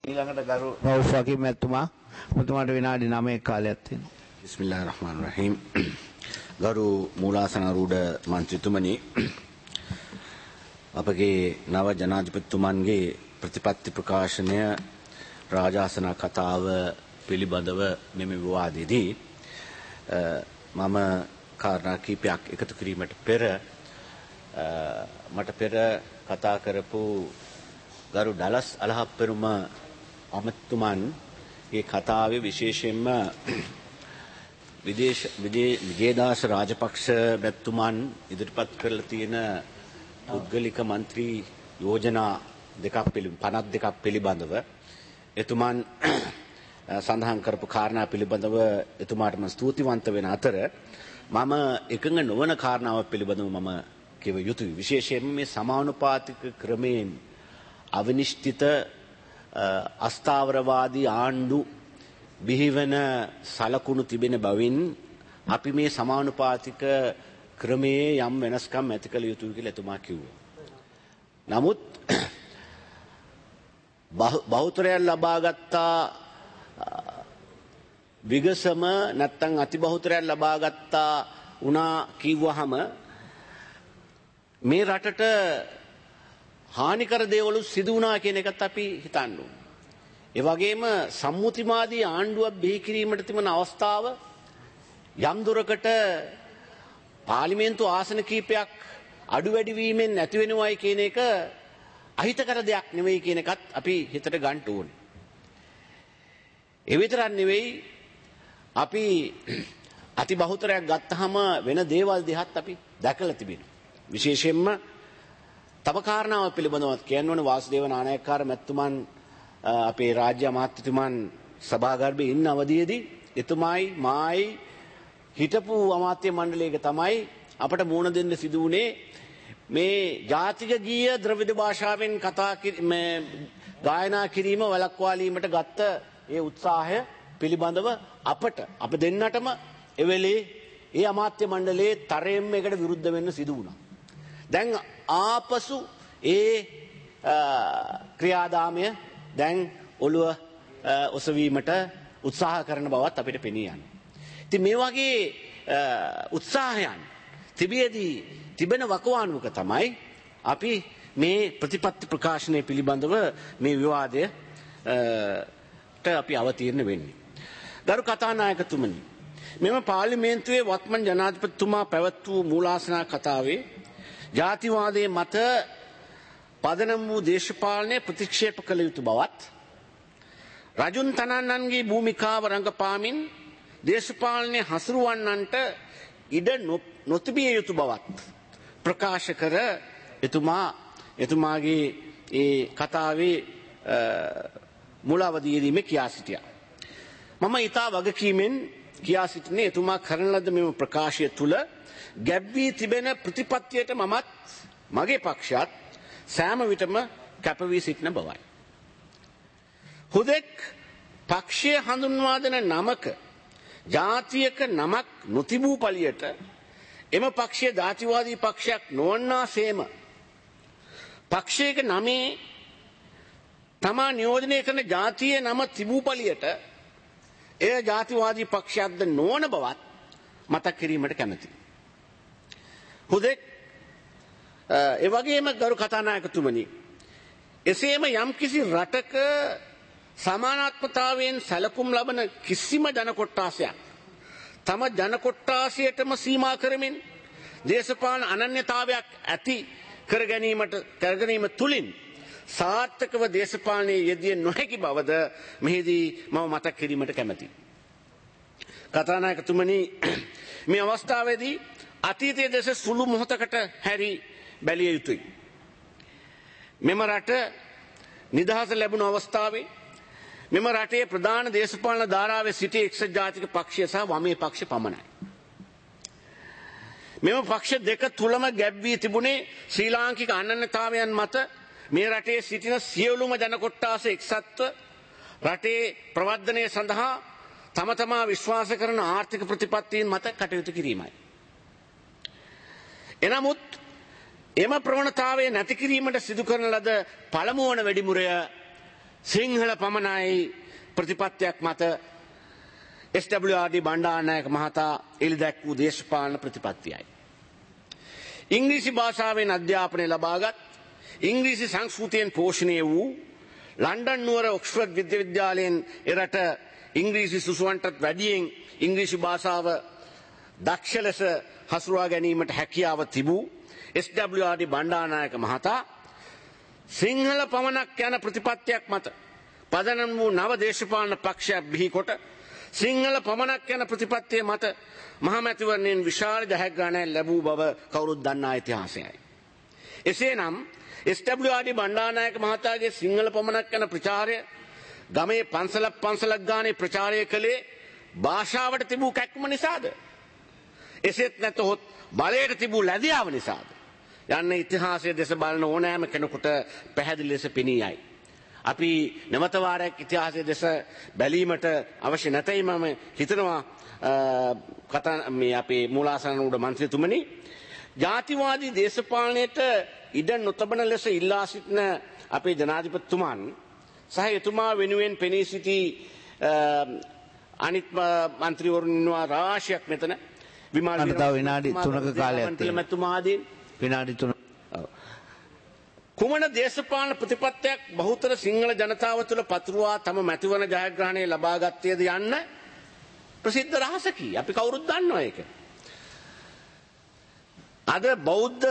ඊළඟට ගරු රවුෆ් හකීම් මැතිතුමා මුතුමාට විනාඩි 9ක කාලයක් තියෙනවා. බිස්මිල්ලාහිර් රහ්මානිර් රහීම්. ගරු මූලාසනාරූඪ මන්ත්‍රීතුමනි, අපගේ නව ජනාධිපතිතුමන්ගේ ප්‍රතිපත්ති ප්‍රකාශනය රාජාසන කතාව පිළිබඳව මෙම විවාදයේදී මම කාරණා කිහිපයක් එකතු කිරීමට පෙර මට පෙර කතා කරපු ගරු ඩලස් අලහප්පෙරුම අමතුමන්ගේ කතාවේ විශේෂයෙන්ම විජේදාස රාජපක්ෂ මැතිතුමන් ඉදිරිපත් කරලා තියෙන පුද්ගලික මන්ත්‍රී යෝජනා 52ක් පිළිබඳව එතුමන් සඳහන් කරපු කාරණා පිළිබඳව එතුමාට මම ස්තුතිවන්ත වෙන අතර මම එකඟ නොවන කාරණාවක් පිළිබඳව මම කියව යුතුයි. විශේෂයෙන්ම මේ සමානුපාතික ක්‍රමයෙන් අවිනිශ්චිත අස්ථාවරවාදී ආණ්ඩු බිහිවන සලකුණු තිබෙන බවින් අපි මේ සමානුපාතික ක්‍රමයේ යම් වෙනස්කම් ඇති කළ යුතුයි කියලා එතුමා කිව්වා. නමුත් බහුතරයක් ලබාගත්තා විගසම නැත්තම් අතිබහුතරයක් ලබාගත්තා උනා කිව්වහම මේ රටට හානිකර දේවලු සිදු වුණා කියන එකත් අපි හිතන්න ඕනේ. ඒ වගේම සම්මුතිවාදී ආණ්ඩුවක් බිහි කිරීමට තිබෙන අවස්ථාව යම් දුරකට පාර්ලිමේන්තු ආසන කීපයක් අඩු වැඩි වීමෙන් නැති වෙනවයි කියන එක අහිතකර දෙයක් නෙවෙයි කියන එකත් අපි හිතට ගන්න ඕනේ. ඒ විතරක් නෙවෙයි අපි අතිබහුතරයක් ගත්තාම වෙන දේවල් දිහත් අපි දැකලා තිබෙනවා. විශේෂයෙන්ම තව කාරණාවක් පිළිබඳව කියන්න ඕනේ වාසුදේව නානායක්කාර මැතිතුමන් අපේ රාජ්‍ය අමාත්‍යතුමන් සභාගර්භයේ ඉන්න අවධියේදී එතුමායි මායි හිටපු අමාත්‍ය මණ්ඩලයක තමයි අපට මුණ දෙන්න සිදු වුණේ මේ ජාතික ගීය ද්‍රවිඩ භාෂාවෙන් ගායනා කිරීම වළක්වාලීමට ගත්ත ඒ උත්සාහය පිළිබඳව අප දෙන්නටම එවෙලේ ඒ අමාත්‍ය මණ්ඩලයේ තරයෙන්ම එකට විරුද්ධ වෙන්න සිදු වුණා. දැන් ආපසු ඒ ක්‍රියාදාමය දැන් ඔළුව ඔසවීමට උත්සාහ කරන බවත් අපිට පෙනී යනවා. ඉතින් මේ වගේ උත්සාහයන් තිබියදී තිබෙන වකවානුවක තමයි අපි මේ ප්‍රතිපත්ති ප්‍රකාශනය පිළිබඳව මේ විවාදයට අපි අවතීර්ණ වෙන්නේ. ගරු කතානායකතුමනි, මෙම පාර්ලිමේන්තුවේ වත්මන් ජනාධිපතිතුමා පැවැත් වූ මූලාසනා කතාවේ ජාතිවාදයේ මත පදනම් වූ දේශපාලනය ප්‍රතික්ෂේප කළ යුතු බවත් රජුන් තනන්නන්ගේ භූමිකාව රඟපාමින් දේශපාලනය හසුරුවන්නන්ට ඉඩ නොතිබිය යුතු බවත් ප්‍රකාශ කර එතුමාගේ ඒ කතාවේ මුල අවධියේදීම කියා සිටියා. මම ඊතා වගකීමෙන් කියා සිටින්නේ එතුමා කරන ලද මෙම ප්‍රකාශය තුළ ගැබ් වී තිබෙන ප්‍රතිපත්තියට මමත් මගේ පක්ෂයත් සෑම විටම කැප වී සිටින බවයි. හුදෙක් පක්ෂය හඳුන්වා දෙන නමක ජාතියක නමක් නොතිබූ පළියට එම පක්ෂය ජාතිවාදී පක්ෂයක් නොවන්නාසේම පක්ෂයක නමේ තමා නියෝජනය කරන ජාතියේ නම තිබූ පළියට එය ජාතිවාදී පක්ෂයක්ද නොවන බවත් මතක් කිරීමට කැමැතියි. හුදෙක් එවැගේම ගරු කතානායකතුමනි, එසේම යම්කිසි රටක සමානාත්මතාවයෙන් සැලකුම් ලබන කිසිම ජන කොට්ටාසයක් තම ජන කොට්ටාසයටම සීමා කරමින් දේශපාලන අනන්‍යතාවයක් ඇති කරගැනීම තුලින් සාර්ථකව දේශපාලනයේ යෙදිය නොහැකි බවද මෙහිදී මම මතක් කිරීමට කැමැතියි. කතානායකතුමනි, මේ අවස්ථාවේදී අතීතයේ දෙස සුළු මොහොතකට හැරි බැලිය යුතුයි. මෙම රට නිදහස ලැබුණු අවස්ථාවේ මෙම රටේ ප්‍රධාන දේශපාලන ධාරාවේ සිටි එක්සත් ජාතික පක්ෂය සහ වමේ පක්ෂ පමණයි. මෙම පක්ෂ දෙක තුලම ගැබ් වී තිබුණේ ශ්‍රී ලාංකික අනන්‍යතාවයන් මත මේ රටේ සිටින සියලුම ජන කොට්ටාස එක්සත්ව රටේ ප්‍රවර්ධනය සඳහා තම තමා විශ්වාස කරන ආර්ථික ප්‍රතිපත්තීන් මත කටයුතු කිරීමයි. එනමුත් එම ප්‍රවණතාවය නැති කිරීමට සිදු කරන ලද පළමු වන වැඩිමුරය සිංහල පමණයි ප්‍රතිපත්තියක් මත SWRD බණ්ඩාරනායක මහතා එළිදැක් වූ දේශපාලන ප්‍රතිපත්තියයි. ඉංග්‍රීසි භාෂාවෙන් අධ්‍යාපනය ලබාගත් ඉංග්‍රීසි සංස්කෘතියෙන් පෝෂණය වූ ලන්ඩන් නුවර ඔක්ස්ෆර්ඩ් විශ්වවිද්‍යාලයෙන් එරට ඉංග්‍රීසි සිසුවන්ටත් වැඩියෙන් ඉංග්‍රීසි භාෂාව දක්ෂ ලෙස හසුරුවා ගැනීමට හැකියාව තිබූ SWRD බණ්ඩාරනායක මහතා සිංහල පමණක් යන ප්‍රතිපත්තියක් මත පදනම් වූ නව දේශපාලන පක්ෂයක් බිහි කොට සිංහල පමණක් යන ප්‍රතිපත්තිය මත මහමැතිවරණයෙන් විශාල ජයග්‍රහණයක් ලැබූ බව කවුරුත් දන්නා ඉතිහාසයයි. එසේනම් SWRD බණ්ඩාරනායක මහතාගේ සිංහල පමණක් යන ප්‍රචාරය ගමේ පන්සලක් ගානේ ප්‍රචාරය කළේ භාෂාවට තිබූ කැක්කුම නිසාද? එසේත් නැතහොත් බලයට තිබූ ලැබියාව නිසාද? යන්න ඉතිහාසයේ දෙස බලන ඕනෑම කෙනෙකුට පැහැදිලි ලෙස පෙනී යයි. අපි නැවත වාරයක් ඉතිහාසයේ දෙස බැලීමට අවශ්‍ය නැතයි මම හිතනවා. මේ අපේ මූලාසන උඩ මන්ත්‍රීතුමනි, ජාතිවාදී දේශපාලනයට ඉඩ නොතබන ලෙස ඉල්ලා සිටින අපේ ජනාධිපතිතුමන් සහ එතුමා වෙනුවෙන් පෙනී සිටි අනිත් මන්ත්‍රීවරුන් ඉන්නවා රාශියක් මෙතන. විනාඩි 3ක කාලයක් තියෙනවා. විනාඩි 3. කුමන දේශපාලන ප්‍රතිපත්තියක් බහුතර සිංහල ජනතාව තුළ පතුරවා තම මැතිවරණ ජයග්‍රහණය ලබා ගත්තේද යන්න ප්‍රසිද්ධ රහසකි. අපි කවුරුත් දන්නවා ඒක. අද බෞද්ධ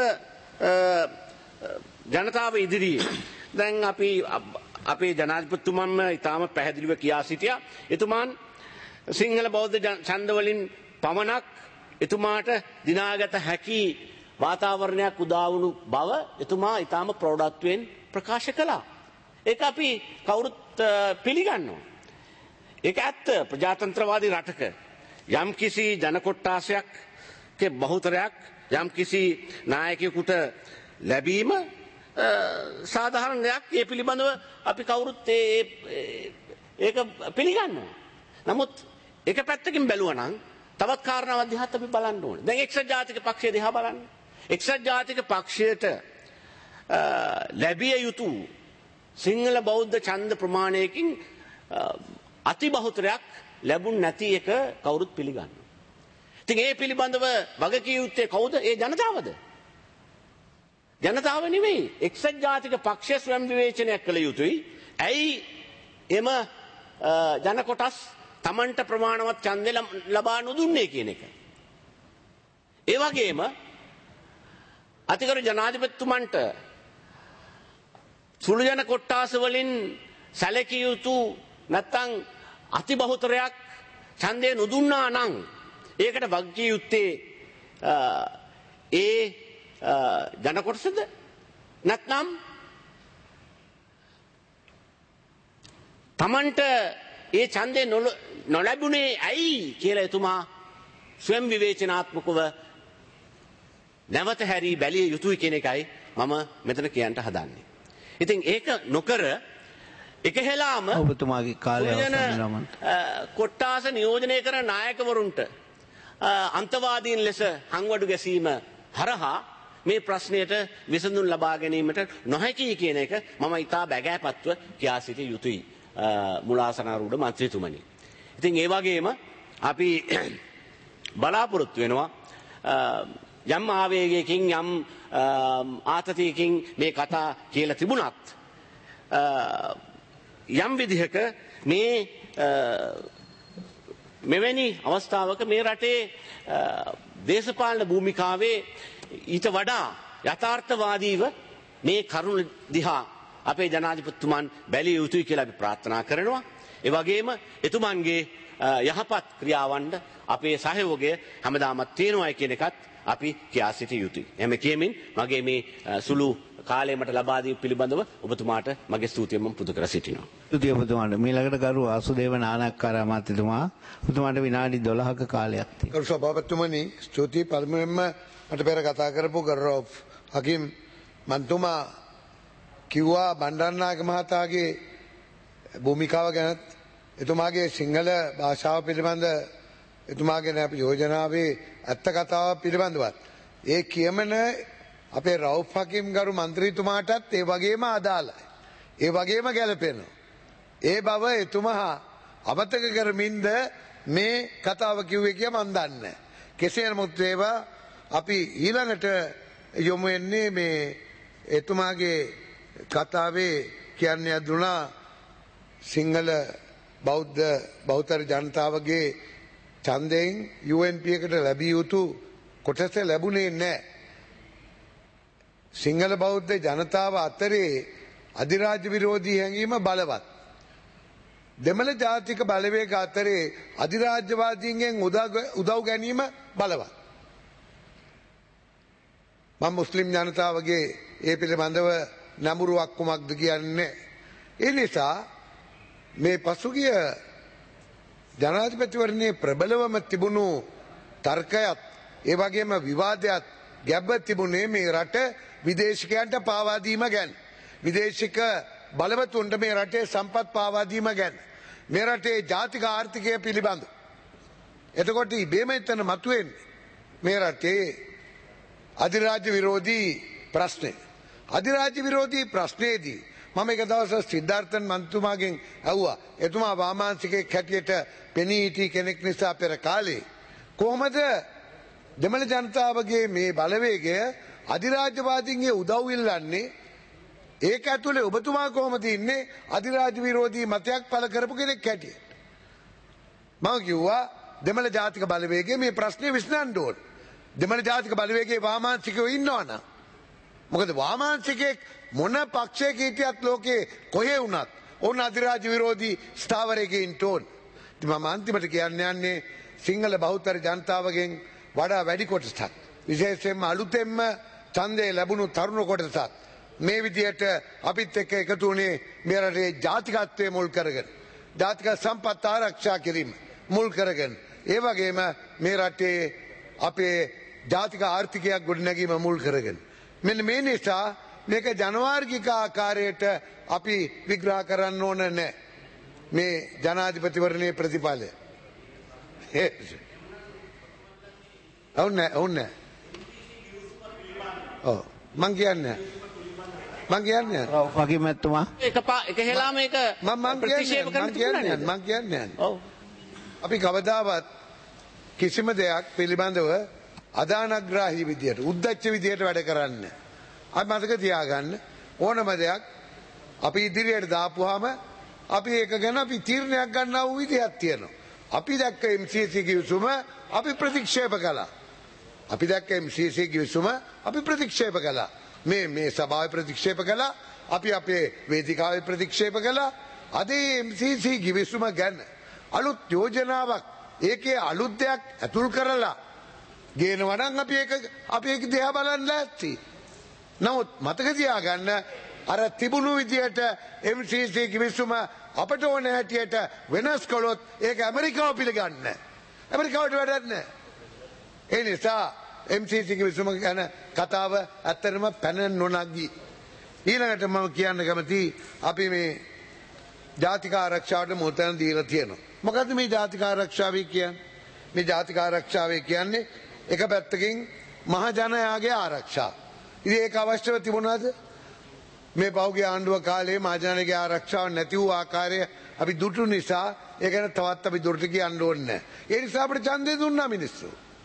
ජනතාව ඉදිරියේ දැන් අපි අපේ ජනාධිපතිතුමන්ම ඉතාම පැහැදිලිව කියා සිටියා. එතුමාන් සිංහල බෞද්ධ ඡන්ද වලින් පමණක් එතුමාට දිනාගත හැකි වාතාවරණයක් උදා වුණු බව එතුමා ඊටාම ප්‍රෞಢත්වයෙන් ප්‍රකාශ කළා. ඒක අපි කවුරුත් පිළිගන්නවා. ඒක ඇත්ත. ප්‍රජාතන්ත්‍රවාදී රටක යම්කිසි ජන කොට්ටාසයක්ගේ බහුතරයක් යම්කිසි නායකයෙකුට ලැබීම සාධාරණ දෙයක්. ඒ පිළිබඳව අපි කවුරුත් ඒක පිළිගන්නවා. නමුත් එක පැත්තකින් බැලුවා නම් තවත් කාරණාවක් දිහාත් අපි බලන්න ඕනේ. දැන් එක්සත් ජාතික පක්ෂය දිහා බලන්න. එක්සත් ජාතික පක්ෂයට ලැබිය යුතු සිංහල බෞද්ධ ඡන්ද ප්‍රමාණයකින් අති බහුතරයක් ලැබුණ නැති එක කවුරුත් පිළිගන්නවා. ඉතින් ඒ පිළිබඳව වගකිය යුත්තේ කවුද? ඒ ජනතාවද? ජනතාව නෙවෙයි. එක්සත් ජාතික පක්ෂය ස්වයං විවේචනයක් කළ යුතුයි. ඇයි එම ජන කොටස් තමන්ට ප්‍රමාණවත් ඡන්දය ලබා නොදුන්නේ කියන එක. ඒ වගේම අතිගරු ජනාධිපතිතුමන්ට සුළු ජන කොට්ටාස වලින් සැලකිය යුතු නැත්නම් අති බහුතරයක් ඡන්දය නොදුන්නා නම් ඒකට වගකිය යුත්තේ ඒ ජන කොටසද නැත්නම් තමන්ට ඒ ඡන්දය නොලැබුණේ ඇයි කියලා එතුමා ස්වයං විවේචනාත්මකව නැවත හැරී බැලිය යුතුයි කියන එකයි මම මෙතන කියන්න හදන්නේ. ඉතින් ඒක නොකර එකහෙලාම ඔබතුමාගේ කාලය අවසන් කොට්ටාස නියෝජනය කරන නායකවරුන්ට අන්තවාදීන් ලෙස හංවඩු ගැසීම හරහා මේ ප්‍රශ්නයට විසඳුම් ලබා ගැනීමට නොහැකි කියන එක මම ඉතා බැගෑපත්ව කියා සිටිය යුතුයි මුලාසනාරූඪ මන්ත්‍රීතුමනි. ඉතින් ඒ වගේම අපි බලාපොරොත්තු වෙනවා යම් ආවේගයකින් යම් ආතතියකින් මේ කතා කියලා තිබුණත් යම් විදිහක මේ මෙවැනි අවස්ථාවක මේ රටේ දේශපාලන භූමිකාවේ ඊට වඩා යථාර්ථවාදීව මේ කරුණ දිහා අපේ ජනාධිපතිතුමන් බැලිය යුතුයි කියලා අපි ප්‍රාර්ථනා කරනවා. ඒ වගේම එතුමන්ගේ යහපත් ක්‍රියාවන්ට අපේ සහයෝගය හැමදාමත් තියෙනවා කියන එකත් අපි කියා සිටිය යුතුයි. එහෙම කියමින් මගේ මේ සුළු කාලය මට ලබා දී පිළිබඳව ඔබතුමාට මගේ ස්තුතිය මම පුද කර සිටිනවා. ස්තුතිය ඔබතුමාට. මීළඟට ගරු ආසුදේව නානක්කාර අමාත්‍යතුමා ඔබතුමාට විනාඩි 12ක කාලයක් තියෙනවා. ගරු සභාපතිතුමනි, ස්තුතියි. පළමුවෙන්ම මට පෙර කතා කරපු ගරු හකිම් මන්තුමා කිව්වා බණ්ඩාරනායක මහතාගේ භූමිකාව ගැනත් එතුමාගේ සිංහල භාෂාව පිළිබඳ එතුමාගේ යෝජනාවේ ඇත්ත කතාව පිළිබඳවත් ඒ කියමන අපේ රවුෆ් හකිම් ගරු මන්ත්‍රීතුමාටත් ඒ වගේම අදාළයි. ඒ වගේම ගැලපෙනවා. ඒ බව එතුමා අමතක කරමින්ද මේ කතාව කිව්වේ කියලා මන් දන්නේ. කෙසේ නමුත් ඒවා අපි ඊළඟට යොමු වෙන්නේ මේ එතුමාගේ කතාවේ කියන්නේ අඳුනා සිංහල බෞද්ධ ජනතාවගේ ඡන්දයෙන් UNP එකට ලැබිය යුතු කොටස ලැබුණේ නැහැ. සිංහල බෞද්ධ ජනතාව අතරේ අධිරාජ්‍ය විරෝධී හැඟීම බලවත්. දෙමළ ජාතික බලවේග අතරේ අධිරාජ්‍යවාදීන්ගෙන් උදව් ගැනීම බලවත්. මම මුස්ලිම් ජනතාවගේ ඒ පිළිබඳව නමුරුවක් කුමක්ද කියන්නේ. ඒ නිසා මේ පසුගිය ජනාධිපතිවරණයේ ප්‍රබලවම තිබුණු තර්කයත් ඒ වගේම විවාදයක් ගැබ්ව තිබුණේ මේ රට විදේශිකයන්ට පාවා දීම ගැන. විදේශික බලවතුන්ට මේ රටේ සම්පත් පාවා දීම ගැන. මේ රටේ ජාතික ආර්ථිකය පිළිබඳ. එතකොට ඉබේම එතන මතුවෙන්නේ මේ රටේ අධිරාජ්‍ය විරෝධී ප්‍රශ්නය. අධිරාජ්‍ය විරෝධී ප්‍රශ්නයේදී මම එක දවසක් සිද්ධාර්ථන් මන්තුමාගෙන් ඇහුවා. එතුමා වාමාංශිකයෙක් හැටියට පෙනී සිටි කෙනෙක් නිසා පෙර කාලේ කොහොමද දෙමළ ජනතාවගේ මේ බලවේගය අධිරාජ්‍යවාදීන්ගේ උදව් ඉල්ලන්නේ? ඒක ඇතුලේ ඔබතුමා කොහොමද ඉන්නේ අධිරාජ්‍ය විරෝධී මතයක් පළ කරපු කෙනෙක් හැටියට? මම කිව්වා දෙමළ ජාතික බලවේගයේ මේ ප්‍රශ්නේ විසඳන්න ඕන. දෙමළ ජාතික බලවේගයේ වාමාංශිකයෝ ඉන්නවනම් මොකද වාමාංශිකයෙක් මොන පක්ෂයක හිටියත් ලෝකේ කොහේ වුණත් ඕන අධිරාජ්‍ය විරෝධී ස්ථාවරයකින් ඉන්න ඕන. ඉතින් මම අන්තිමට කියන්න යන්නේ සිංහල බෞද්ධ ජනතාවගෙන් වඩා වැඩි කොටසක් විශේෂයෙන්ම අලුතෙන්ම ඡන්දය ලැබුණු තරුණ කොටසක් මේ විදියට අපිත් එක්ක එකතු වුණේ මේ රටේ ජාතිකත්වයේ මුල් කරගෙන ජාතික සම්පත් ආරක්ෂා කිරීම මුල් කරගෙන ඒ වගේම මේ රටේ අපේ ජාතික ආර්ථිකයක් ගොඩනැගීම මුල් කරගෙන මෙන්න මේ නිසා මේක ජනවාර්ගික ආකාරයට අපි විග්‍රහ කරන්න ඕන නැහැ මේ ජනාධිපතිවරණයේ ප්‍රතිඵලය. ඔව් මං කියන්නේ වගේ මැතිතුමා එක හෙලාම ඒක ප්‍රතික්ෂේප කරන්න තිබුණා නේද? මං කියන්නේ අපි කවදාවත් කිසිම දෙයක් පිළිබඳව අදානග්‍රාහී විදියට උද්දච්ච විදියට වැඩ කරන්නේ. අපි මතක තියාගන්න ඕනම දෙයක් අපි ඉදිරියට දාපුවාම අපි ඒක ගැන අපි තීරණයක් ගන්නා වූ විදියක් තියෙනවා. අපි දැක්ක MCC කිවිසුම අපි ප්‍රතික්ෂේප කළා. අපි දැක්ක MCC කිවිසුම අපි ප්‍රතික්ෂේප කළා. මේ සභාවේ ප්‍රතික්ෂේප කළා. අපි අපේ වේදිකාවේ ප්‍රතික්ෂේප කළා. අද MCC කිවිසුම ගැන අලුත් යෝජනාවක් ඒකේ අලුත් දෙයක් ඇතුල් කරලා ගේනවා නම් අපි ඒක දිහා බලන්න ලෑස්ති. නමුත් මතක තියාගන්න අර තිබුණු විදියට MCC කිවිසුම අපට ඕන හැටියට වෙනස් කළොත් ඒක ඇමරිකාව පිළිගන්නේ නැහැ. ඇමරිකාවට වැඩක් නැහැ. ඒ නිසා MCC කිවිසුම ගැන කතාව ඇත්තටම පැන නොනගී. ඊළඟට මම කියන්න කැමති අපි මේ ජාතික ආරක්ෂාවට මුල්තැන දීලා තියෙනවා. මොකද්ද මේ ජාතික ආරක්ෂාව කියන්නේ? මේ ජාතික ආරක්ෂාව කියන්නේ එක පැත්තකින් මහජනයාගේ ආරක්ෂාව. ඉතින් ඒක අවශ්‍යව තිබුණාද? මේ පෞද්ගලික ආණ්ඩුව කාලේ මහජනයාගේ ආරක්ෂාව නැති වූ ආකාරය අපි දුටු නිසා ඒ ගැන තවත් අපි දුරට කියන්න ඕනේ නැහැ. ඒ නිසා අපිට ඡන්දය දුන්නා මිනිස්සු.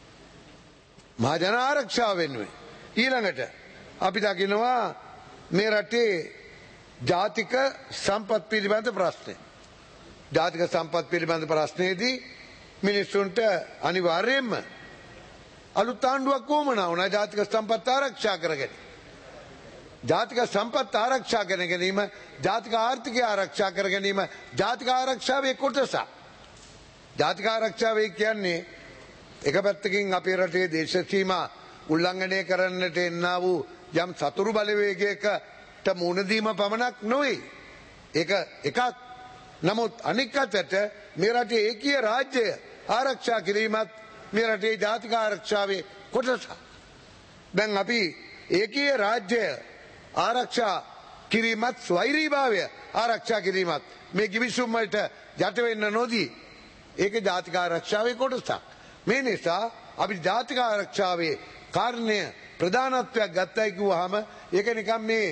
මහජන ආරක්ෂාව වෙනුවෙන්. ඊළඟට අපි දකිනවා මේ රටේ ජාතික සම්පත් පිළිබඳ ප්‍රශ්නේ. ජාතික සම්පත් පිළිබඳ ප්‍රශ්නේදී මිනිස්සුන්ට අනිවාර්යයෙන්ම අලුත් ආණ්ඩුවක් වුණා වුණා ජාතික සම්පත් ආරක්ෂා කරගෙන. ජාතික සම්පත් ආරක්ෂා කර ගැනීම, ජාතික ආර්ථිකය ආරක්ෂා කර ගැනීම ජාතික ආරක්ෂාවේ කොටසක්. ජාතික ආරක්ෂාවේ කියන්නේ එක පැත්තකින් අපේ රටේ දේශ සීමා උල්ලංඝනය කරන්නට එන්නා වූ යම් සතුරු බලවේගයකට මුහුණ දීම පමණක් නොවේ. ඒක එකක්. නමුත් අනික් අතට මේ රටේ ඒකීය රාජ්‍යය ආරක්ෂා කිරීමත් මේ රටේ ජාතික ආරක්ෂාවේ කොටසක්. දැන් අපි ඒකීය රාජ්‍යය ආරක්ෂා කිරීමත් ස්වෛරීභාවය ආරක්ෂා කිරීමත් මේ කිවිසුම් වලට යට වෙන්න නොදී ඒක ජාතික ආරක්ෂාවේ කොටසක්. මේ නිසා අපි ජාතික ආරක්ෂාවේ කාරණය ප්‍රධානත්වයක් ගත්තයි කිව්වහම ඒක නිකන් මේ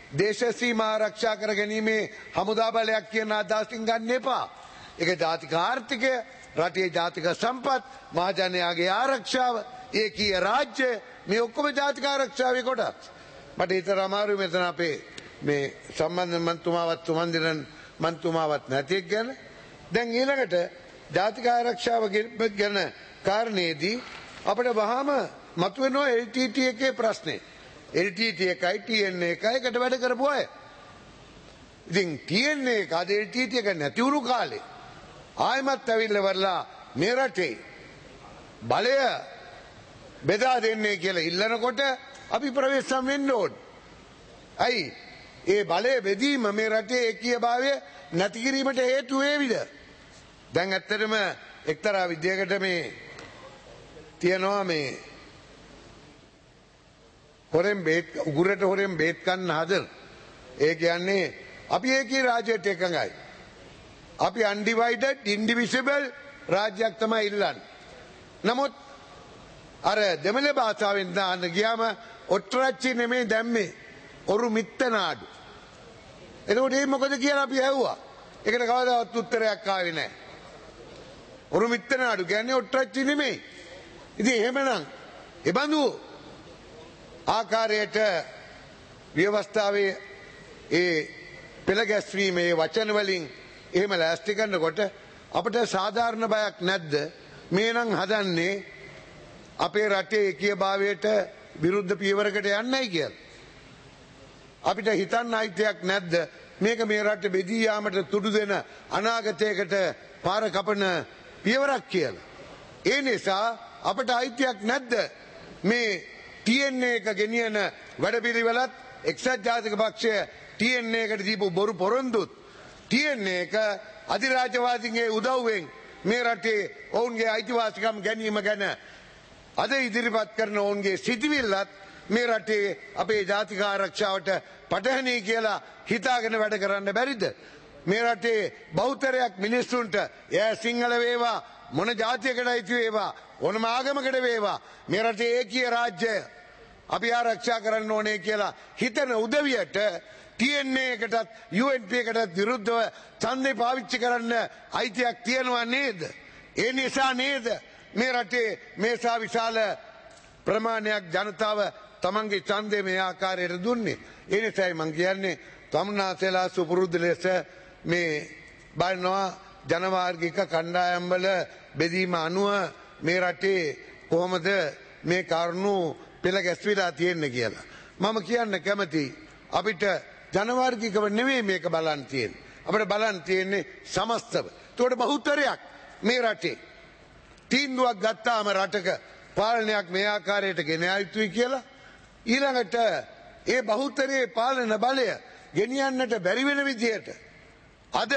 දේශ සීමා ආරක්ෂා කර ගැනීමේ හමුදා බලයක් කියන අදහසින් ගන්න එපා. ඒක ජාතික ආර්ථිකය, රටේ ජාතික සම්පත්, මහජනයාගේ ආරක්ෂාව, ඒකීය රාජ්‍ය මේ ඔක්කොම ජාතික ආරක්ෂාවේ කොටස්. මට හිතර අමාරුයි මෙතන අපේ මේ සම්බන්ධ මන්තුමාවත් සුමන්දිරන් මන්තුමාවත් නැති ගැන. දැන් ඊළඟට ජාතික ආරක්ෂාව ගැන කාරණේදී අපිට වහාම මතුවෙනවා LTT එකේ ප්‍රශ්නේ. LTT එකයි TNA එකයි එකට වැඩ කරපු අය. ඉතින් TNA එක අද LTT එක නැති වුණු කාලේ ආයමත් ඇවිල්ලා වරලා මේ රටේ බලය බෙදා දෙන්නේ කියලා ඉල්ලනකොට අපි ප්‍රවේශම් වෙන්න ඕන. ඇයි? ඒ බලය බෙදීම මේ රටේ ඒකීයභාවය නැති කිරීමට හේතු වේවිද? දැන් ඇත්තටම එක්තරා විද්‍යාවකට මේ තියනවා මේ හොරෙන් බේත් උගුරට හොරෙන් බේත් ගන්න හදන. ඒ කියන්නේ අපි ඒකී රාජ්‍යයට එකඟයි. අපි undivided indivisible රාජ්‍යයක් තමයි ඉල්ලන්නේ. නමුත් අර දෙමළ භාෂාවෙන් දාන්න ගියාම ඔට්ටරච්චි නෙමෙයි දැම්මේ ඔරු මිත්ත නාඩු. එතකොට මේ මොකද කියලා අපි ඇහුවා. ඒකට කවදාවත් උත්තරයක් ආවේ නැහැ. ඔරු මිත්ත නාඩු කියන්නේ ඔට්ටරච්චි නෙමෙයි. ඉතින් එහෙමනම් ඒ බඳු ආකාරයට ව්‍යවස්ථාවේ ඒ පෙළ ගැස්වීමේ වචන වලින් එහෙම ලෑස්ති කරනකොට අපිට සාධාරණ බයක් නැද්ද? මේ නම් හදන්නේ අපේ රටේ ඒකීයභාවයට විරුද්ධ පියවරකට යන්නයි කියලා. අපිට හිතන්න අයිතියක් නැද්ද මේක මේ රට බෙදී යාමට තුඩු දෙන අනාගතයකට පාර කපන පියවරක් කියලා? ඒ නිසා අපිට අයිතියක් නැද්ද මේ TNA එක ගෙනියන වැඩපිළිවෙලත් එක්සත් ජාතික පක්ෂය TNA එකට දීපු බොරු පොරොන්දුත් TNA එක අධිරාජ්‍යවාදීන්ගේ උදව්වෙන් මේ රටේ ඔවුන්ගේ අයිතිවාසිකම් ගැනීම ගැන අද ඉදිරිපත් කරන ඔවුන්ගේ සිටිවිල්ලත් මේ රටේ අපේ ජාතික ආරක්ෂාවට පටහැනි කියලා හිතාගෙන වැඩ කරන්න බැරිද? මේ රටේ බහුතරයක් මිනිස්සුන්ට එයා සිංහල වේවා මොන ජාතියකට අයිති වේවා ඕනම ආගමකට වේවා මේ රටේ ඒකීය රාජ්‍යය අපි ආරක්ෂා කරන්න ඕනේ කියලා හිතන උදවියට TNA එකටත් UNP එකටත් විරුද්ධව ඡන්දේ පාවිච්චි කරන්න අයිතියක් තියනවා නේද? ඒ නිසා නේද මේ රටේ මේසා විශාල ප්‍රමාණයක් ජනතාව තමන්ගේ ඡන්දේ මේ ආකාරයට දුන්නේ. ඒ නිසායි මම කියන්නේ තමුන්නාසෙලා සුපුරුදු ලෙස මේ බලනවා ජනවාර්ගික කණ්ඩායම් වල බෙදීම අනුව මේ රටේ කොහොමද මේ කරුණු පෙළ ගැස්විලා තියෙන්නේ කියලා. මම කියන්න කැමති අපිට ජනවාර්ගිකව නෙවෙයි මේක බලන්න තියෙන්නේ. අපිට බලන්න තියෙන්නේ සමස්තව. ඒකට බහුතරයක් මේ රටේ තීන්දුවක් ගත්තාම රටක පාලනයක් මේ ආකාරයට ගෙන යුතුයි කියලා ඊළඟට ඒ බහුතරයේ පාලන බලය ගෙනියන්නට බැරි වෙන විදියට අද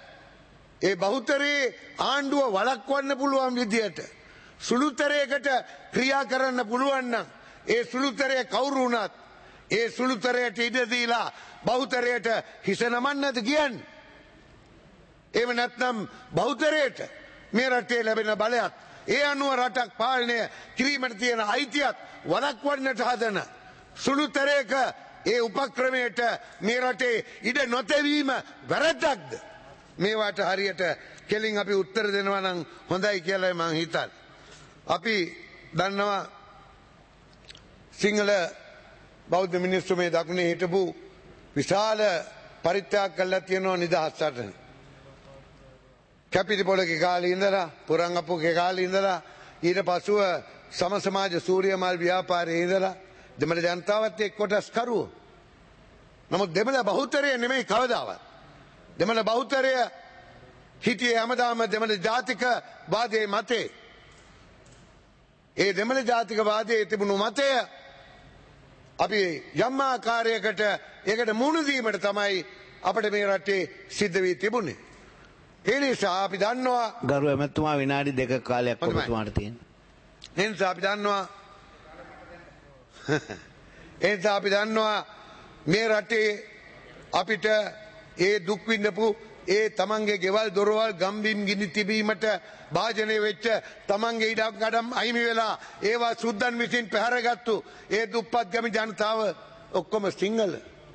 ඒ බහුතරයේ ආණ්ඩුව වළක්වන්න පුළුවන් විදියට සුළුතරයකට ක්‍රියා කරන්න පුළුවන් නම් ඒ සුළුතරය කවුරු වුණත් ඒ සුළුතරයට ඉඩ දීලා බහුතරයට හිස නමන්නද කියන්නේ? එහෙම නැත්නම් බහුතරයට මේ රටේ ලැබෙන බලයත් ඒ අනුව රටක් පාලනය කිරීමට තියෙන අයිතියත් වළක්වන්නට හදන සුළුතරයක ඒ උපක්‍රමයට මේ රටේ ඉඩ නොතැවීම වැරද්දක්ද? මේවට හරියට කෙලින් අපි උත්තර දෙනවා නම් හොඳයි කියලා මම හිතන්නේ. අපි දන්නවා සිංහල බෞද්ධ මිනිස්සු මේ දකුණේ හිටපු විශාල පරිත්‍යාග කළා තියෙනවා නිදහස් රටේ. කැපිටිපොලගේ කාලේ ඉඳලා පුරංගපුගේ කාලේ ඉඳලා ඊට පසුව සම සමාජ සූර්යමල් ව්‍යාපාරයේ ඉඳලා දෙමළ ජනතාවත් එක්ක කොටස් කරුවෝ. නමුත් දෙමළ බහුතරය නෙමෙයි කවදාවත්. දෙමළ බහුතරය හිටියේ හැමදාම දෙමළ ජාතික වාදයේ මතේ. ඒ දෙමළ ජාතික වාදයේ තිබුණු මතය අපි යම් ආකාරයකට ඒකට මුහුණ දීමට තමයි අපිට මේ රටේ සිද්ධ වී තිබුණේ. ඒ නිසා අපි දන්නවා ගරු ඇමතුමා විනාඩි 2ක කාලයක් ඔබතුමාට තියෙනවා. ඒ නිසා අපි දන්නවා මේ රටේ අපිට ඒ දුක් විඳපු ඒ තමන්ගේ ගෙවල් දොරවල් ගම්බිම් ගිනි තිබීමට භාජනය වෙච්ච තමන්ගේ ඉඩකඩම් අහිමි වෙලා ඒවා සුද්දන් විසින් පැහැරගත්තු ඒ දුප්පත් ගම ජනතාව ඔක්කොම සිංහල.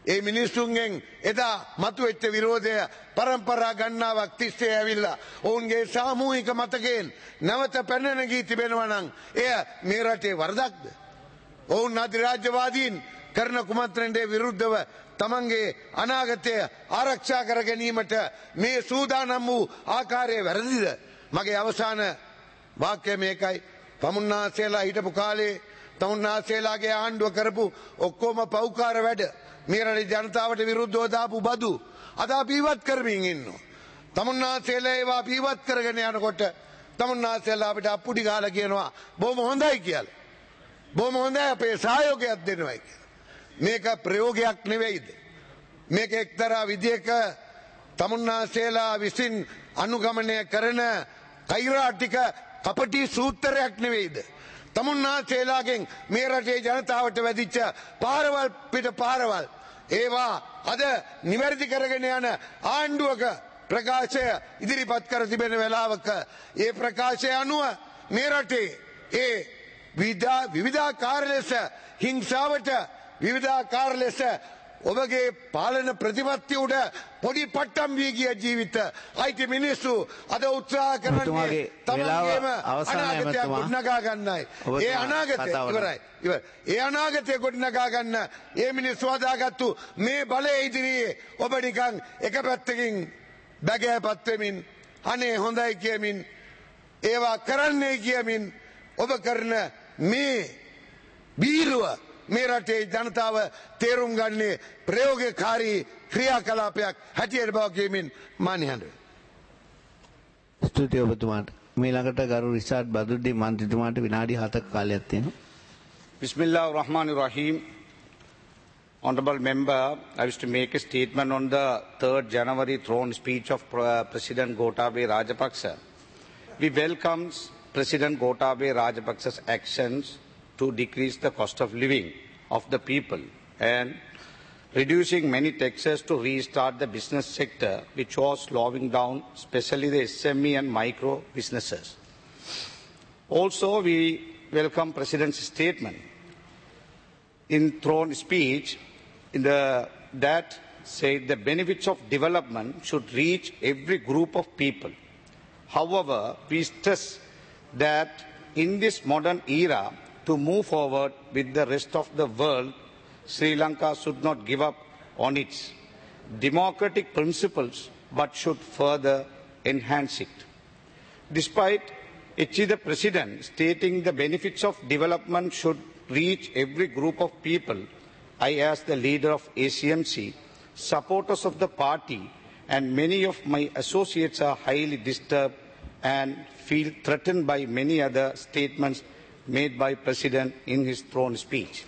ඒ මිනිස්සුන්ගෙන් එදා මතුවෙච්ච විරෝධය පරම්පරා ගණනාවක් තිස්සේ ඇවිල්ලා ඔවුන්ගේ සාමූහික මතකයෙන් නැවත පැන නැගී තිබෙනවා නම් එය මේ රටේ වරදක්ද? ඔවුන් අධිරාජ්‍යවාදීන් කරන කුමන්ත්‍රණයට විරුද්ධව තමන්ගේ අනාගතය ආරක්ෂා කර ගැනීමට මේ සූදානම් වූ ආකාරය වැරදිද? මගේ අවසාන වාක්‍යය මේකයි. තමුන්නාසේලා හිටපු කාලේ තමුන්නාසේලාගේ ආණ්ඩුව කරපු ඔක්කොම පෞකාර වැඩ මේ රටේ ජනතාවට විරුද්ධව දාපු බදු අද අපි ඉවත් කරමින් ඉන්නවා. තමුන්නාසේලා ඒවා අපි ඉවත් කරගෙන යනකොට තමුන්නාසේලා අපිට අප්පුඩි ගහලා කියනවා බොහොම හොඳයි කියලා. බොහොම හොඳයි අපේ සහයෝගයක් දෙනවයි කියලා. මේක ප්‍රයෝගයක් නෙවෙයිද? මේක එක්තරා විදියක තමුන්නාසේලා විසින් අනුගමනය කරන කෛරාටික කපටි සූත්‍රයක් නෙවෙයිද? තමුන්නාසේලාගෙන් මේ රටේ ජනතාවට වැදිච්ච පාරවල් පිට පාරවල් ඒවා අද නිවැරදි කරගෙන යන ආණ්ඩුවක ප්‍රකාශය ඉදිරිපත් කර තිබෙන වෙලාවක ඒ ප්‍රකාශය අනුව මේ රටේ ඒ විවිධාකාර ලෙස හිංසාවට විවිධාකාර ලෙස ඔබගේ පාලන ප්‍රතිපත්තිය උඩ පොඩි පට්ටම් වී ගිය ජීවිත අයිති මිනිස්සු අද උත්සාහ කරන්නේ තමන්ගේම අනාගතය ගොඩනගා ගන්නයි. ඒ අනාගතය ඉවරයි. ඒ අනාගතය ගොඩනගා ගන්න ඒ මිනිස්සු හදාගත්තු මේ බලය ඉදිරියේ ඔබ නිකන් එක පැත්තකින් බැගෑපත් වෙමින් අනේ හොඳයි කියමින් ඒවා කරන්නේ කියමින් ඔබ කරන මේ බීරුව මේ රටේ ජනතාව තේරුම් ගන්නේ ප්‍රයෝගකාරී ක්‍රියාකලාපයක් හැටියට බව කියමින් මානිහඬ. ස්තුතියි ඔබතුමාට. ඊළඟට ගරු රිෂාඩ් බදුද්දීන් මන්ත්‍රීතුමාට විනාඩි 7ක කාලයක් තියෙනවා. Bismillah ar-Rahman ar-Rahim. Honorable Member, I wish to make a statement on the 3rd January throne speech of President Gotabaya Rajapaksa. We welcome President Gotabaya Rajapaksa's actions to decrease the cost of living of the people and reducing many taxes to restart the business sector, which was slowing down, especially the SME and micro businesses. Also, we welcome President's statement in throne speech that said the benefits of development should reach every group of people. However, we stress that in this modern era, to move forward with the rest of the world, Sri Lanka should not give up on its democratic principles but should further enhance it. Despite the President stating the benefits of development should reach every group of people, I as the leader of ACMC, supporters of the party and many of my associates are highly disturbed and feel threatened by many other statements made by President in his throne speech.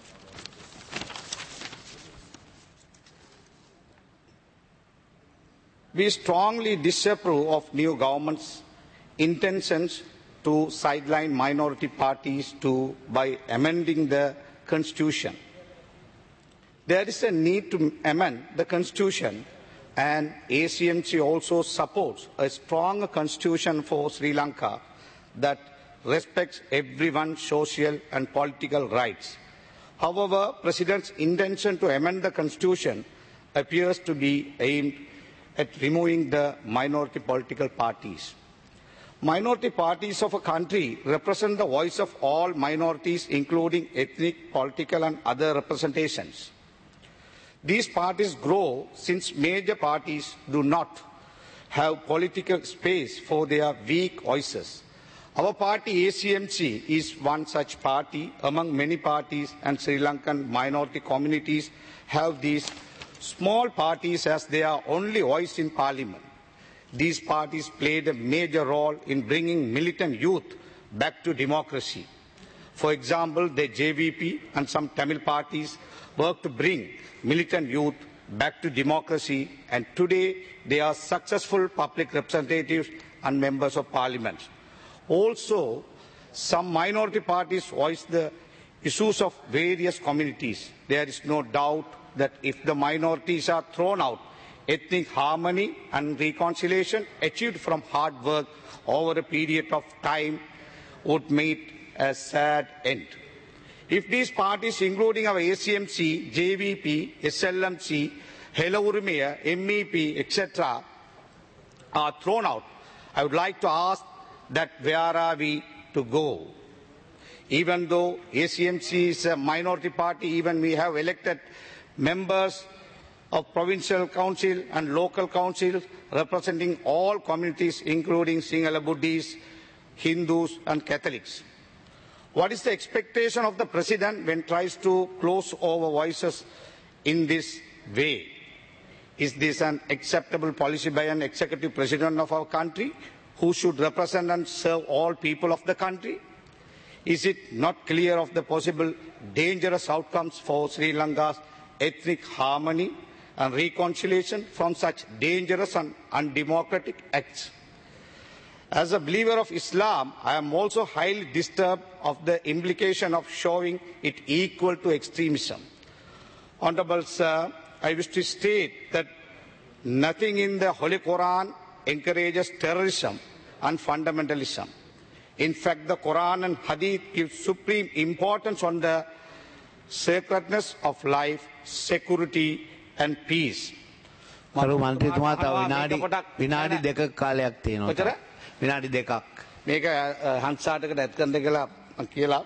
We strongly disapprove of new government's intentions to sideline minority parties by amending the constitution. There is a need to amend the constitution, and ACMC also supports a strong constitution for Sri Lanka that respects everyone's social and political rights. However, President's intention to amend the Constitution appears to be aimed at removing the minority political parties. Minority parties of a country represent the voice of all minorities, including ethnic, political and other representations. These parties grow since major parties do not have political space for their weak voices. Our party, ACMC, is one such party among many parties, and Sri Lankan minority communities have these small parties as their only voice in parliament. These parties played a major role in bringing militant youth back to democracy. For example, the JVP and some Tamil parties worked to bring militant youth back to democracy, and today they are successful public representatives and members of parliament. Also, some minority parties voice the issues of various communities. There is no doubt that if the minorities are thrown out, ethnic harmony and reconciliation achieved from hard work over a period of time would meet a sad end. If these parties, including our ACMC, JVP, SLMC, Hela Urumia, MEP, etc., are thrown out, I would like to ask that where are we to go? Even though ACMC is a minority party, even we have elected members of provincial council and local councils representing all communities, including Sinhala Buddhists, Hindus and Catholics. What is the expectation of the President when tries to close over voices in this way? Is this an acceptable policy by an executive president of our country who should represent and serve all people of the country? Is it not clear of the possible dangerous outcomes for Sri Lanka's ethnic harmony and reconciliation from such dangerous and undemocratic acts? As a believer of Islam, I am also highly disturbed of the implication of showing it equal to extremism. Honourable Sir, I wish to state that nothing in the Holy Quran encourages terrorism and fundamentalism. In fact, the Quran and Hadith give supreme importance on the sacredness of life, security and peace. කරු මන්ත්‍රීතුමා තව විනාඩි දෙකක කාලයක් තියෙනවා. විනාඩි දෙකක්. මේක හංසාටකට ඇත් කරන්න කියලා කියලා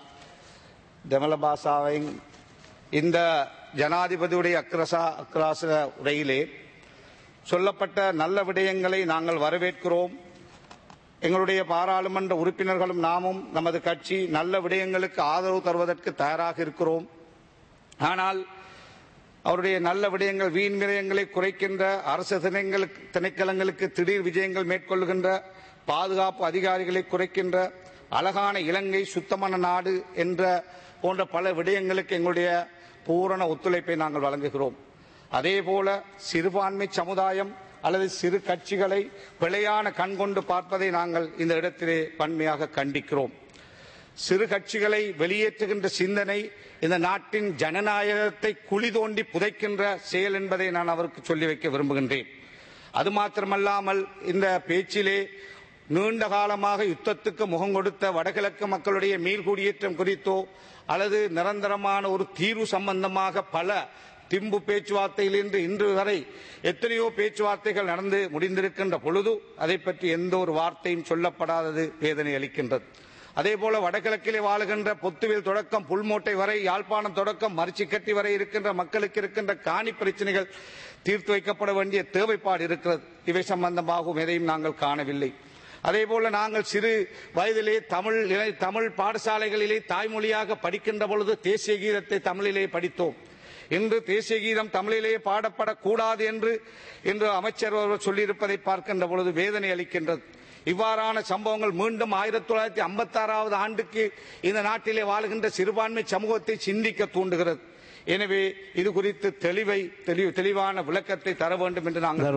දෙමළ භාෂාවෙන් இந்த ஜனாதிபதியுடைய அக்ராச உரையிலே சொல்லப்பட்ட நல்ல விடயங்களை நாங்கள் வரவேற்கிறோம். எங்களுடைய பாராளுமன்ற உறுப்பினர்களும் நாமும் நமது கட்சி நல்ல விடயங்களுக்கு ஆதரவு தருவதற்கு தயாராக இருக்கிறோம். ஆனால் அவருடைய நல்ல விடயங்கள் வீண் விரயங்களை குறைக்கின்ற அரசு திணைக்களங்களுக்கு திடீர் விஜயங்கள் மேற்கொள்கின்ற பாதுகாப்பு அதிகாரிகளை குறைக்கின்ற அழகான இலங்கை சுத்தமான நாடு என்ற போன்ற பல விடயங்களுக்கு எங்களுடைய பூரண ஒத்துழைப்பை நாங்கள் வழங்குகிறோம். அதேபோல சிறுபான்மை சமுதாயம் அல்லது சிறு கட்சிகளை பிழையான கண் கொண்டு பார்ப்பதை நாங்கள் இந்த இடத்திலே வன்மையாக கண்டிக்கிறோம். சிறு கட்சிகளை வெளியேற்றுகின்ற சிந்தனை இந்த நாட்டின் ஜனநாயகத்தை குழி தோண்டி புதைக்கின்ற செயல் என்பதை நான் அவருக்கு சொல்லி வைக்க விரும்புகின்றேன். அது மாத்திரமல்லாமல் இந்த பேச்சிலே நீண்ட காலமாக யுத்தத்துக்கு முகம் கொடுத்த வடகிழக்கு மக்களுடைய மீள்குடியேற்றம் குறித்தோ அல்லது நிரந்தரமான ஒரு தீர்வு சம்பந்தமாக பல திம்பு பேச்சுவார்த்தையிலிருந்து இன்று வரை எத்தனையோ பேச்சுவார்த்தைகள் நடந்து முடிந்திருக்கின்ற பொழுது அதை பற்றி எந்த ஒரு வார்த்தையும் சொல்லப்படாதது வேதனை அளிக்கின்றது. அதேபோல வடகிழக்கிலே வாழுகின்ற பொத்துவில் தொடக்கம் புல்மோட்டை வரை யாழ்ப்பாணம் தொடக்கம் மரிச்சிக்கட்டி வரை இருக்கின்ற மக்களுக்கு இருக்கின்ற காணி பிரச்சனைகள் தீர்த்து வைக்கப்பட வேண்டிய தேவைப்பாடு இருக்கிறது. இவை சம்பந்தமாகவும் எதையும் நாங்கள் காணவில்லை. அதேபோல நாங்கள் சிறு வயதிலே தமிழ் பாடசாலைகளிலே தாய்மொழியாக படிக்கின்ற பொழுது தேசிய கீதத்தை தமிழிலே படித்தோம். இன்று தேசிய கீதம் தமிழிலே பாடப்படக்கூடாது என்று அமைச்சர் ஒருவர் சொல்லியிருப்பதை பார்க்கின்ற பொழுது வேதனை அளிக்கின்றது. இவ்வாறான சம்பவங்கள் மீண்டும் 1956 ஆண்டுக்கு இந்த நாட்டிலே வாழுகின்ற சிறுபான்மை சமூகத்தை சிந்திக்க தூண்டுகிறது. எனவே இது குறித்து தெளிவான விளக்கத்தை தர வேண்டும் என்று நாங்கள்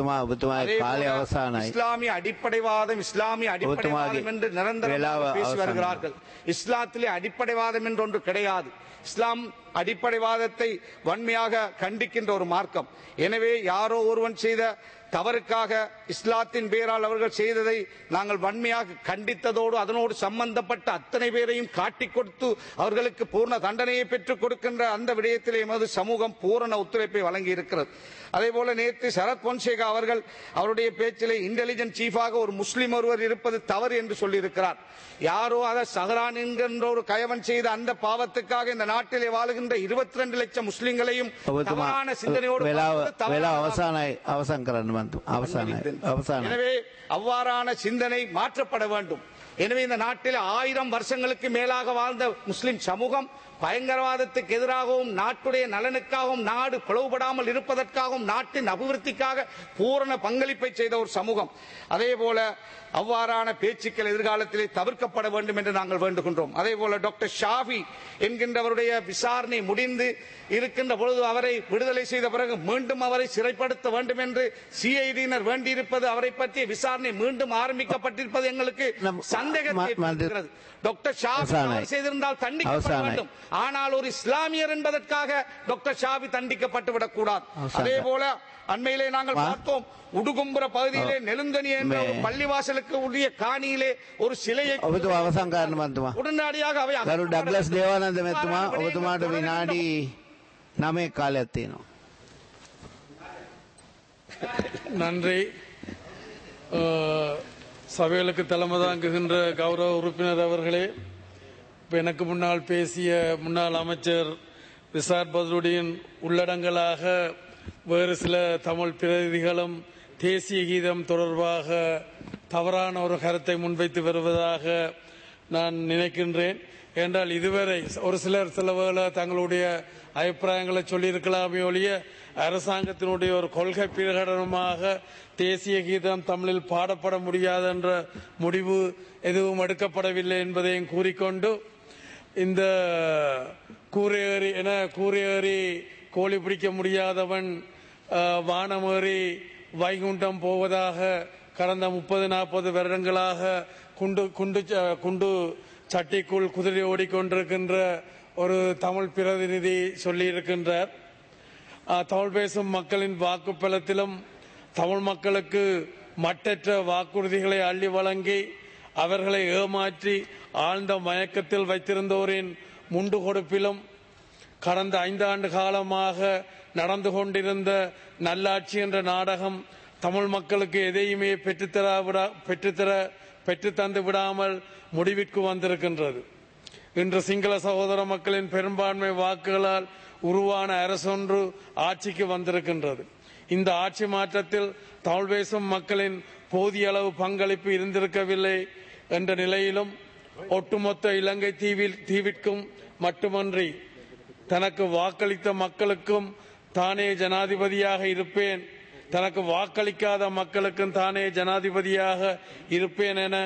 இஸ்லாமிய அடிப்படைவாதம் என்று நிரந்தரமாக பேசி வருகிறார்கள். இஸ்லாத்திலே அடிப்படைவாதம் என்று ஒன்று கிடையாது. இஸ்லாம் அடிப்படைவாதத்தை வன்மையாக கண்டிக்கின்ற ஒரு மார்க்கம். எனவே யாரோ ஒருவன் செய்த தவறுக்காக இஸ்லாத்தின் பேரால் அவர்கள் செய்ததை நாங்கள் வன்மையாக கண்டித்ததோடு அதனோடு சம்பந்தப்பட்ட அத்தனை பேரையும் காட்டிக் கொடுத்து அவர்களுக்கு பூர்ண தண்டனையை பெற்றுக் கொடுக்கின்ற அந்த விடயத்திலே எமது சமூகம் பூரண ஒத்துழைப்பை வழங்கி இருக்கிறது. அதேபோல நேற்று சரத் பொன்சேகா அவர்கள் அவருடைய பேச்சிலே இன்டெலிஜென்ட் சீஃபாக ஒரு முஸ்லிம் ஒருவர் இருப்பது தவறு என்று சொல்லியிருக்கிறார். யாரோ அதை சஹரான் என்கின்ற ஒரு கயவன் செய்த அந்த பாவத்துக்காக இந்த நாட்டிலே வாழுகின்ற 22 லட்சம் முஸ்லிம்களையும் சிந்தனையோடு எனவே அவ்வாறான சிந்தனை மாற்றப்பட வேண்டும். எனவே இந்த நாட்டில் 1000 வருஷங்களுக்கு மேலாக வாழ்ந்த முஸ்லிம் சமூகம் பயங்கரவாதத்துக்கு எதிராகவும் நாட்டுடைய நலனுக்காகவும் நாடு பிளவுபடாமல் இருப்பதற்காகவும் நாட்டின் அபிவிருத்திக்காக பூரண பங்களிப்பை செய்த ஒரு சமூகம். அதேபோல அவ்வாறான பேச்சுக்கள் எதிர்காலத்திலே தவிர்க்கப்பட வேண்டும் என்று நாங்கள் வேண்டுகின்றோம். அதேபோல டாக்டர் ஷாஃபி என்கின்றவருடைய விசாரணை முடிந்து இருக்கின்ற பொழுது அவரை விடுதலை செய்த பிறகு மீண்டும் அவரை சிறைப்படுத்த வேண்டும் என்று சிஐடியினர் வேண்டியிருப்பது அவரை பற்றிய விசாரணை மீண்டும் ஆரம்பிக்கப்பட்டிருப்பது எங்களுக்கு சந்தேகத்தை ஏற்படுத்துகிறது. டாக்டர் ஷாஃபி செய்திருந்தால் தண்டிக்கப்பட வேண்டும். ஆனால் ஒரு இஸ்லாமியர் என்பதற்காக டாக்டர் ஷாவி தண்டிக்கப்பட்டுவிடக் கூடாது. அதே போல அண்மையிலே நாங்கள் பார்த்தோம், உடுகும்புற பகுதியிலே நெலுங்கனி என்ற ஒரு பள்ளிவாசலுக்கு உரிய காணியிலே ஒரு சிலையை உடனடியாக அவை ඩග්ලස් දේවානන්ද මැතිතුමා ඔබතුමාට විනාඩි 9 කාලයක් තියෙනවා. நன்றி. சபைகளுக்கு தலைமை தாங்குகின்ற கௌரவ உறுப்பினர் அவர்களே, எனக்கு முன்னால் பேசிய முன்னாள் அமைச்சர் ரிசாட் பத்ருடீன் உள்ளடங்கலாக வேறு சில தமிழ் பிரதிநிதிகளும் தேசிய கீதம் தொடர்பாக தவறான ஒரு கருத்தை முன்வைத்து வருவதாக நான் நினைக்கின்றேன். என்றால் இதுவரை ஒரு சிலர் சிலவேளை தங்களுடைய அபிப்பிராயங்களை சொல்லியிருக்கலாமே ஒழிய அரசாங்கத்தினுடைய ஒரு கொள்கை பிரகடனமாக தேசிய கீதம் தமிழில் பாடப்பட முடியாது என்ற முடிவு எதுவும் எடுக்கப்படவில்லை என்பதையும் கூறிக்கொண்டு, இந்த கூரையேறி கோழி பிடிக்க முடியாதவன் வானமேறி வைகுண்டம் போவதாக கடந்த 30-40 வருடங்களாக குண்டு சட்டிக்குள் குதிரை ஓடிக்கொண்டிருக்கின்ற ஒரு தமிழ் பிரதிநிதி சொல்லியிருக்கின்றார். தமிழ் பேசும் மக்களின் வாக்குப்பலத்திலும் தமிழ் மக்களுக்கு மட்டற்ற வாக்குறுதிகளை அள்ளி வழங்கி அவர்களை ஏமாற்றி ஆழ்ந்த மயக்கத்தில் வைத்திருந்தோரின் முண்டு கொடுப்பிலும் கடந்த 5 ஆண்டு காலமாக நடந்து கொண்டிருந்த நல்லாட்சி என்ற நாடகம் தமிழ் மக்களுக்கு எதையுமே பெற்றுத்தந்து விடாமல் முடிவிற்கு வந்திருக்கின்றது. இன்று சிங்கள சகோதர மக்களின் பெரும்பான்மை வாக்குகளால் உருவான அரசொன்று ஆட்சிக்கு வந்திருக்கின்றது. இந்த ஆட்சி மாற்றத்தில் தமிழ் பேசும் மக்களின் போதிய அளவு பங்களிப்பு இருந்திருக்கவில்லை என்ற நிலையிலும் ஒட்டுமொத்த இலங்கை தீவிற்கும் மட்டுமன்றி தனக்கு வாக்களித்த மக்களுக்கும் தானே ஜனாதிபதியாக இருப்பேன், தனக்கு வாக்களிக்காத மக்களுக்கும் தானே ஜனாதிபதியாக இருப்பேன் என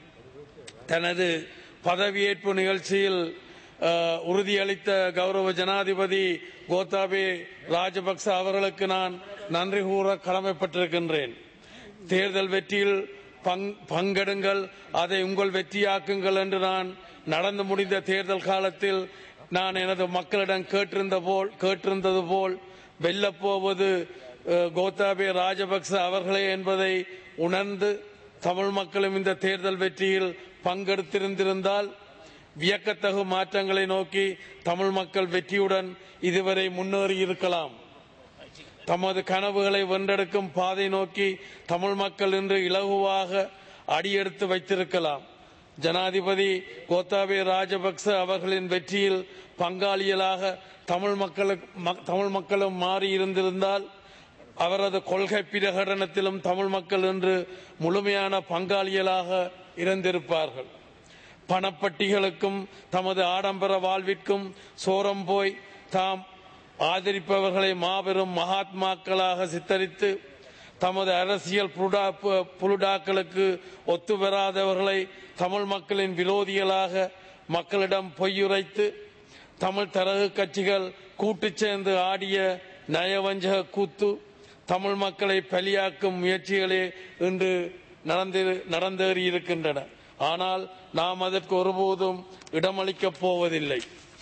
தனது பதவியேற்பு நிகழ்ச்சியில் உறுதியளித்த கௌரவ ஜனாதிபதி கோத்தாபே ராஜபக்ச அவர்களுக்கு நான் நன்றி கூற கடமைப்பட்டிருக்கின்றேன். தேர்தல் வெற்றியில் பங்கெடுங்கள், அதை உங்கள் வெற்றியாக்குங்கள் என்று நான் நடந்து முடிந்த தேர்தல் காலத்தில் நான் எனது மக்களிடம் கேட்டிருந்தது போல் வெல்லப்போவது கோத்தாபே ராஜபக்ச அவர்களே என்பதை உணர்ந்து தமிழ் மக்களும் இந்த தேர்தல் வெற்றியில் பங்கெடுத்திருந்திருந்தால் வியக்கத்தகு மாற்றங்களை நோக்கி தமிழ் மக்கள் வெற்றியுடன் இதுவரை முன்னேறி இருக்கலாம். தமது கனவுகளை வென்றெடுக்கும் பாதை நோக்கி தமிழ் மக்கள் இன்று இலகுவாக அடியெடுத்து வைத்திருக்கலாம். ஜனாதிபதி கோத்தாபே ராஜபக்ச அவர்களின் வெற்றியில் பங்காளிகளாக தமிழ் மக்களும் மாறி இருந்திருந்தால் அவரது கொள்கை பிரகடனத்திலும் தமிழ் மக்கள் இன்று முழுமையான பங்காளிகளாக இருந்திருப்பார்கள். பணப்பட்டிகளுக்கும் தமது ஆடம்பர வாழ்விற்கும் சோரம் போய் தாம் ஆதரிப்பவர்களை மாபெரும் மகாத்மாக்களாக சித்தரித்து தமது அரசியல் புலுடாக்களுக்கு ஒத்துவராதவர்களை தமிழ் மக்களின் விரோதிகளாக மக்களிடம் பொய்யுரைத்து தமிழ் தரகு கட்சிகள் கூட்டு சேர்ந்து ஆடிய நயவஞ்சக கூத்து தமிழ் மக்களை பலியாக்கும் முயற்சிகளே இன்று நடந்தேறியிருக்கின்றன. ஆனால் நாம் அதற்கு ஒருபோதும் இடமளிக்கப் போவதில்லை.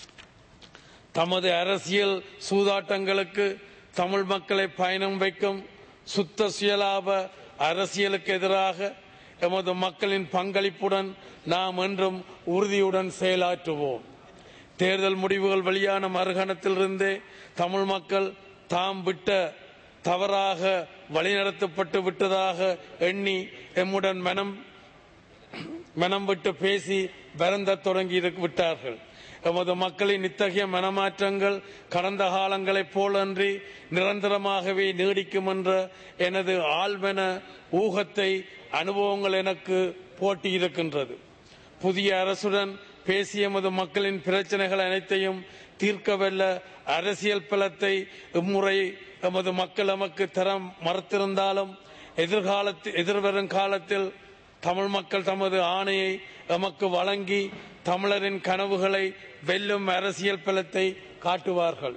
தமது அரசியல் சூதாட்டங்களுக்கு தமிழ் மக்களை பயணம் வைக்கும் சுத்த சுயலாப அரசியலுக்கு எதிராக எமது மக்களின் பங்களிப்புடன் நாம் என்றும் உறுதியுடன் செயலாற்றுவோம். தேர்தல் முடிவுகள் வெளியான மறுகணத்திலிருந்தே தமிழ் மக்கள் தாம் விட்ட தவறாக வழிநடத்தப்பட்டு விட்டதாக எண்ணி எம்முடன் மனம் விட்டு பேசி வருந்த தொடங்கி விட்டார்கள். எமது மக்களின் இத்தகைய மனமாற்றங்கள் கடந்த காலங்களைப் போலன்றி நிரந்தரமாகவே நீடிக்கும் என்ற எனது ஆழ்மன ஊகத்தை அனுபவங்கள் எனக்கு போட்டியிருக்கின்றது. புதிய அரசுடன் பேசிய எமது மக்களின் பிரச்சனைகள் அனைத்தையும் தீர்க்கவல்ல அரசியல் பலத்தை இம்முறை எமது மக்கள் எமக்கு தர மறுத்திருந்தாலும் எதிர்வரும் காலத்தில் தமிழ் மக்கள் தமது ஆணையை எமக்கு வழங்கி தமிழரின் கனவுகளை வெல்லும் அரசியல் பலத்தை காட்டுவார்கள்.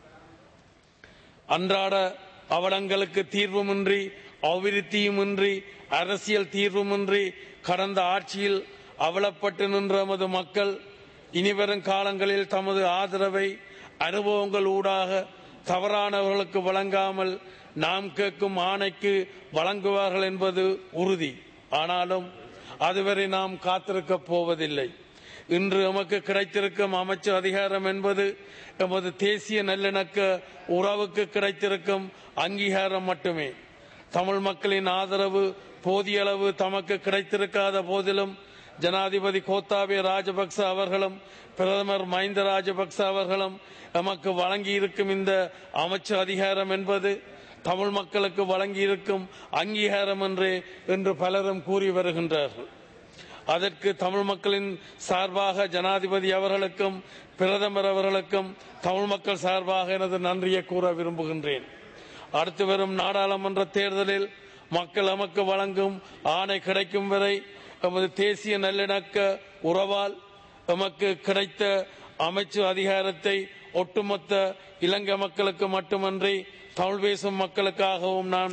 அன்றாட அவலங்களுக்கு தீர்வுமின்றி அபிவிருத்தியுமின்றி அரசியல் தீர்வுமின்றி கடந்த ஆட்சியில் அவலப்பட்டு நின்ற எமது மக்கள் இனிவரும் காலங்களில் தமது ஆதரவை அனுபவங்கள் ஊடாக தவறானவர்களுக்கு வழங்காமல் நாம் கேட்கும் ஆணைக்கு வழங்குவார்கள் என்பது உறுதி. ஆனாலும் அதுவரை நாம் காத்திருக்கப் போவதில்லை. இன்று எமக்கு கிடைத்திருக்கும் அமைச்சு அதிகாரம் என்பது எமது தேசிய நல்லிணக்க உறவுக்கு கிடைத்திருக்கும் அங்கீகாரம் மட்டுமே. தமிழ் மக்களின் ஆதரவு போதிய அளவு தமக்கு கிடைத்திருக்காத போதிலும் ஜனாதிபதி கோத்தாபய ராஜபக்ச அவர்களும் பிரதமர் மஹிந்த ராஜபக்ச அவர்களும் எமக்கு வழங்கியிருக்கும் இந்த அமைச்சு அதிகாரம் என்பது தமிழ் மக்களுக்கு வழங்கியிருக்கும் அங்கீகாரம் என்றே என்று பலரும் கூறி வருகின்றார்கள். அதற்கு தமிழ் மக்களின் சார்பாக ஜனாதிபதி அவர்களுக்கும் பிரதமர் அவர்களுக்கும் தமிழ் மக்கள் சார்பாக எனது நன்றியை கூற விரும்புகின்றேன். அடுத்து வரும் நாடாளுமன்ற தேர்தலில் மக்கள் எமக்கு வழங்கும் ஆணை கிடைக்கும் வரை எமது தேசிய நல்லிணக்க உறவால் எமக்கு கிடைத்த அமைச்சு அதிகாரத்தை ஒட்டுமொத்த இலங்கை மக்களுக்கு மட்டுமன்றி தமிழ் பேசும் மக்களுக்காகவும் நான்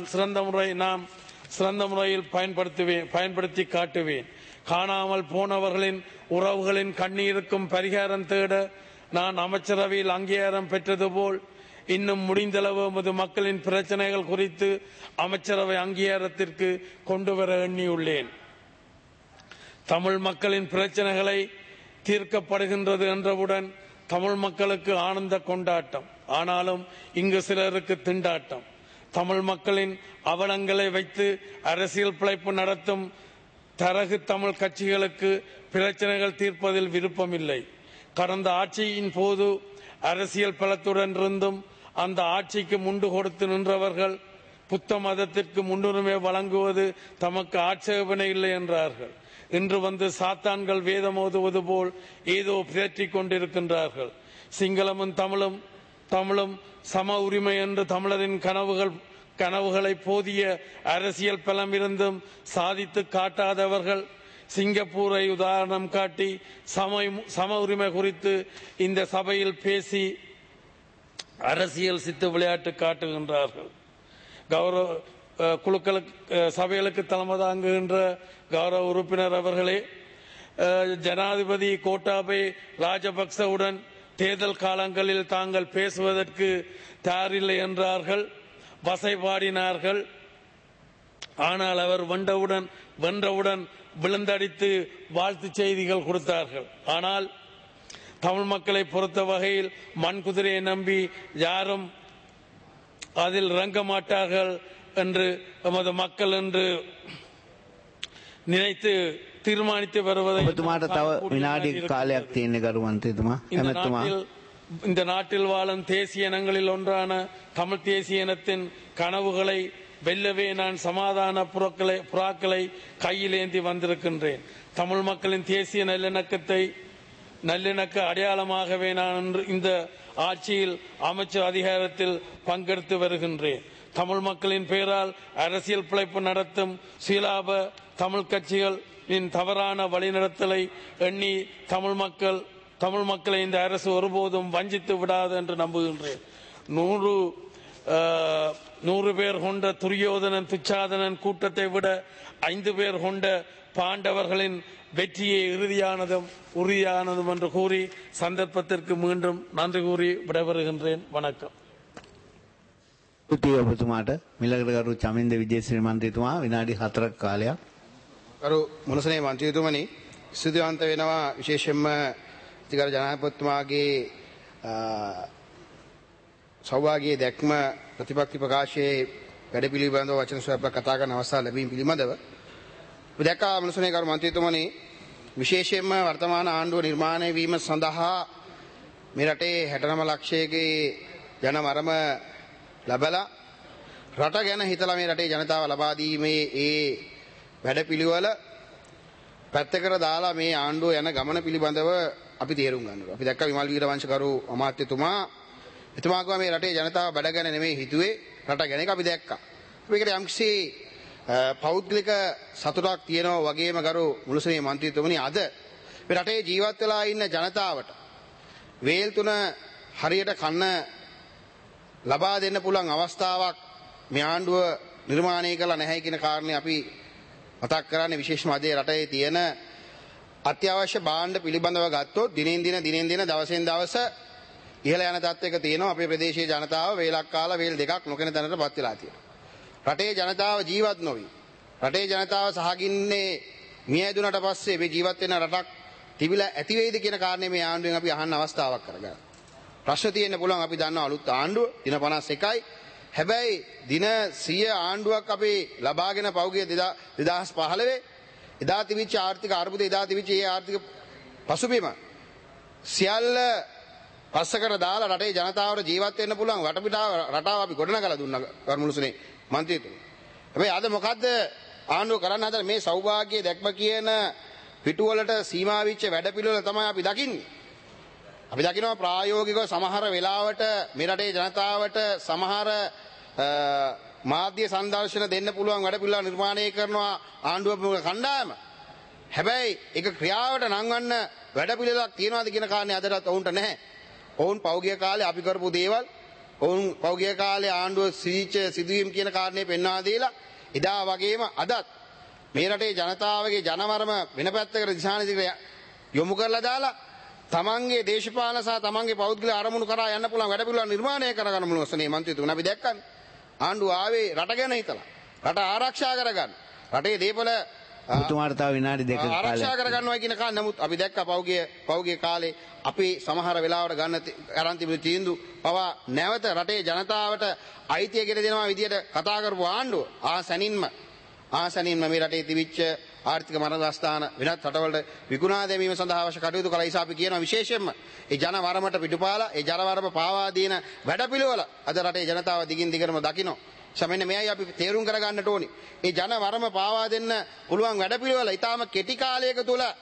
சிறந்த முறையில் பயன்படுத்தி காட்டுவேன். காணாமல் போனவர்களின் உறவுகளின் கண்ணீருக்கும் பரிகாரம் தேட நான் அமைச்சரவையில் அங்கீகாரம் பெற்றது போல் இன்னும் முடிந்தளவு எமது மக்களின் பிரச்சனைகள் குறித்து அமைச்சரவை அங்கீகாரத்திற்கு கொண்டு வர எண்ணியுள்ளேன். தமிழ் மக்களின் பிரச்சனைகளை தீர்க்கப்படுகின்றது என்றவுடன் தமிழ் மக்களுக்கு ஆனந்த கொண்டாட்டம். ஆனாலும் இங்கு சிலருக்கு திண்டாட்டம். தமிழ் மக்களின் அவலங்களை வைத்து அரசியல் பிழைப்பு நடத்தும் தரகு தமிழ் கட்சிகளுக்கு பிரச்சனைகள் தீர்ப்பதில் விருப்பமில்லை. கடந்த ஆட்சியின் போது அரசியல் பலத்துடன் இருந்தும் அந்த ஆட்சிக்கு முண்டு கொடுத்து நின்றவர்கள் புத்த மதத்திற்கு முன்னுரிமை வழங்குவது தமக்கு ஆட்சேபனை இல்லை என்றார்கள். இன்று வந்து சாத்தான்கள் வேதம் ஓதுவது போல் ஏதோ பிதற்றிக் கொண்டிருக்கின்றார்கள். சிங்களமும் தமிழும் சம உரிமை என்று தமிழரின் கனவுகளை போதிய அரசியல் பலம் இருந்தும் சாதித்து காட்டாதவர்கள் சிங்கப்பூரை உதாரணம் காட்டி சம உரிமை குறித்து இந்த சபையில் பேசி அரசியல் சித்து விளையாட்டு காட்டுகின்றார்கள். சபைகளுக்கு தலைமை தாங்குகின்ற கௌரவ உறுப்பினர் அவர்களே, ஜனாதிபதி கோட்டாபய ராஜபக்சவுடன் தேர்தல் காலங்களில் தாங்கள் பேசுவதற்கு தயாரில்லை என்றார்கள், வசைபாடினார்கள். ஆனால் அவர் வென்றவுடன் விழுந்தடித்து வாழ்த்து செய்திகள் கொடுத்தார்கள். ஆனால் தமிழ் மக்களை பொறுத்த வகையில் மண்குதிரையை நம்பி யாரும் அதில் இறங்க மாட்டார்கள் என்று எமது மக்கள் என்று நினைத்து தீர்மானித்து வருவதை இந்த நாட்டில் வாழும் தேசிய இனங்களில் ஒன்றான தமிழ் தேசிய இனத்தின் கனவுகளை வெல்லவே நான் சமாதான புறாக்களை கையில் ஏந்தி வந்திருக்கின்றேன். தமிழ் மக்களின் தேசிய நல்லிணக்க அடையாளமாகவே நான் இந்த ஆட்சியில் அமைச்சு அதிகாரத்தில் பங்கெடுத்து வருகின்றேன். தமிழ் மக்களின் பெயரால் அரசியல் பிழைப்பு நடத்தும் சுயலாப தமிழ் கட்சிகளின் தவறான வழிநடத்தலை எண்ணி தமிழ் மக்களை இந்த அரசு ஒருபோதும் வஞ்சித்து விடாது என்று நம்புகின்றேன். 100 பேர் கொண்ட துரியோதனன் துச்சாதனன் கூட்டத்தை விட 5 பேர் கொண்ட பாண்டவர்களின் வெற்றியே உறுதியானதும் என்று கூறி சந்தர்ப்பத்திற்கு மீண்டும் நன்றி கூறி விடைபெறுகின்றேன். வணக்கம். ඔබතුමාට මිලකටකරු චමින්ද විජේසිරි මන්ත්‍රීතුමා විනාඩි 4ක් කාලයක්. කරු මුලසනේ මන්ත්‍රීතුමනි, ස්තුතිවන්ත වෙනවා විශේෂයෙන්ම අතිගරු ජනාධිපතිතුමාගේ සෞභාග්‍යයේ දැක්ම ප්‍රතිපත්ති ප්‍රකාශයේ වැඩ පිළිබඳව වචන ස්වල්පයක් කතා කරන අවස්ථාව ලැබීම පිළිබඳව දැක්කා. මුලසනේ කරු මන්ත්‍රීතුමනි, විශේෂයෙන්ම වර්තමාන ආණ්ඩුව නිර්මාණය වීම සඳහා මේ රටේ 69 ලක්ෂයකගේ ජනමරම ලැබලා රට ගැන හිතලා මේ රටේ ජනතාව ලබා දීමේ ඒ වැඩපිළිවෙල පැත්තකට දාලා මේ ආණ්ඩුව යන ගමන පිළිබඳව අපි තේරුම් ගන්නවා. අපි දැක්ක විමල් වීරවංශකරු අමාත්‍යතුමා එතුමාගම මේ රටේ ජනතාව බඩ ගැන නෙමෙයි හිතුවේ, රට ගැන එක අපි දැක්කා. මේකට යම්කිසි පෞද්ගලික සතුටක් තියෙනවා වගේම කරු මුලසනේ මන්ත්‍රීතුමනි, අද මේ රටේ ජීවත් වෙලා ඉන්න ජනතාවට වේල් තුන හරියට කන්න ලබා දෙන්න පුළුවන් අවස්ථාවක් මේ ආණ්ඩුව නිර්මාණය කළා නැහැ කියන කාරණේ අපි මතක් කරන්නේ. විශේෂම අද රටේ තියෙන අත්‍යවශ්‍ය භාණ්ඩ පිළිබඳව ගත්තොත් දිනෙන් දින දවසෙන් දවස ඉහළ යන තත්ත්වයක තියෙනවා. අපේ ප්‍රදේශයේ ජනතාව වේලක් කාලා වේල් දෙකක් නොකෙන තැනටපත් වෙලා තියෙනවා. රටේ ජනතාව ජීවත් නොවි. රටේ ජනතාව සහගින්නේ මිය ඇදුනට පස්සේ මේ ජීවත් වෙන රටක් තිබිලා ඇති වෙයිද කියන කාරණේ මේ ආණ්ඩුවෙන් අපි අහන්න අවස්ථාවක් කරගන්න. ප්‍රශ්න තියෙන්න පුළුවන්. අපි දන්නවා අලුත් ආණ්ඩුව දින 51යි. හැබැයි දින 100 ආණ්ඩුවක් අපි ලබාගෙන පෞගිය 2015 එදා තිබිච්ච ආර්ථික අර්බුදය, එදා තිබිච්ච ඒ ආර්ථික පසුබිම සියල්ල පස්සකට දාලා රටේ ජනතාවට ජීවත් වෙන්න පුළුවන් වටපිටාව රටාව අපි ගොඩනගලා දුන්නා කර්මුලුසනේ මන්ත්‍රීතුමනි. හැබැයි අද මොකද්ද ආණ්ඩුව කරන්න හදන මේ සෞභාග්‍ය දැක්ම කියන පිටුවලට සීමා වෙච්ච වැඩපිළිවෙල තමයි අපි දකින්නේ. අපි දකිනවා ප්‍රායෝගිකව සමහර වෙලාවට මේ රටේ ජනතාවට සමහර මාධ්‍ය සංදර්ශන දෙන්න පුළුවන් වැඩපිළිවෙල නිර්මාණය කරනවා ආණ්ඩුව කණ්ඩායම. හැබැයි ඒක ක්‍රියාවට නංවන්න වැඩපිළිවෙලක් තියනවාද කියන කාරණේ අදටත් ඔවුන්ට නැහැ. ඔවුන් පෞගිය කාලේ අපි කරපු දේවල්, ඔවුන් පෞගිය කාලේ ආණ්ඩුව සිදුවීම් කියන කාරණේ පෙන්වා දීලා එදා වගේම අදත් මේ රටේ ජනතාවගේ ජනවරම වෙන පැත්තකට දිශානතිකට යොමු කරලා දාලා තමන්ගේ දේශපාලන සහ තමන්ගේ පෞද්ගලික අරමුණු කරා යන්න පුළුවන් වැඩපිළිවෙල නිර්මාණය කරගන්න මුලොස්සනේ මන්ත්‍රීතුමනි අපි දැක්කන්නේ. ආණ්ඩුව ආවේ රට ගැන හිතලා. රට ආරක්ෂා කරගන්න. රටේ දේපල ඔබතුමාට තව විනාඩි දෙකක කාලයක් ආරක්ෂා කරගන්නවා කියන කාරණා. නමුත් අපි දැක්කා පෞගිය කාලේ අපි සමහර වෙලාවට ගන්න අරන් තිබුණු තීන්දුව පවා නැවත රටේ ජනතාවට අයිතිය ගෙන දෙනවා විදියට කතා කරපු ආණ්ඩුව ආසනින්ම මේ රටේ තිබිච්ච ආර්ථික මරණස්ථාන වෙනත් රටවලට විකුණා දැමීම සඳහා අවශ්‍ය කටයුතු කළා. නිසා අපි කියනවා විශේෂයෙන්ම ඒ ජනවරමට පිටුපාලා ඒ ජනවරම පාවා දීන වැඩපිළිවෙල අද රටේ ජනතාව දිගින් දිගටම දකිනවා. සමෙන්න මෙයයි අපි තේරුම් කරගන්නට ඕනි. ඒ ජනවරම පාවා දෙන්න පුළුවන් වැඩපිළිවෙල ඊටාම කෙටි කාලයක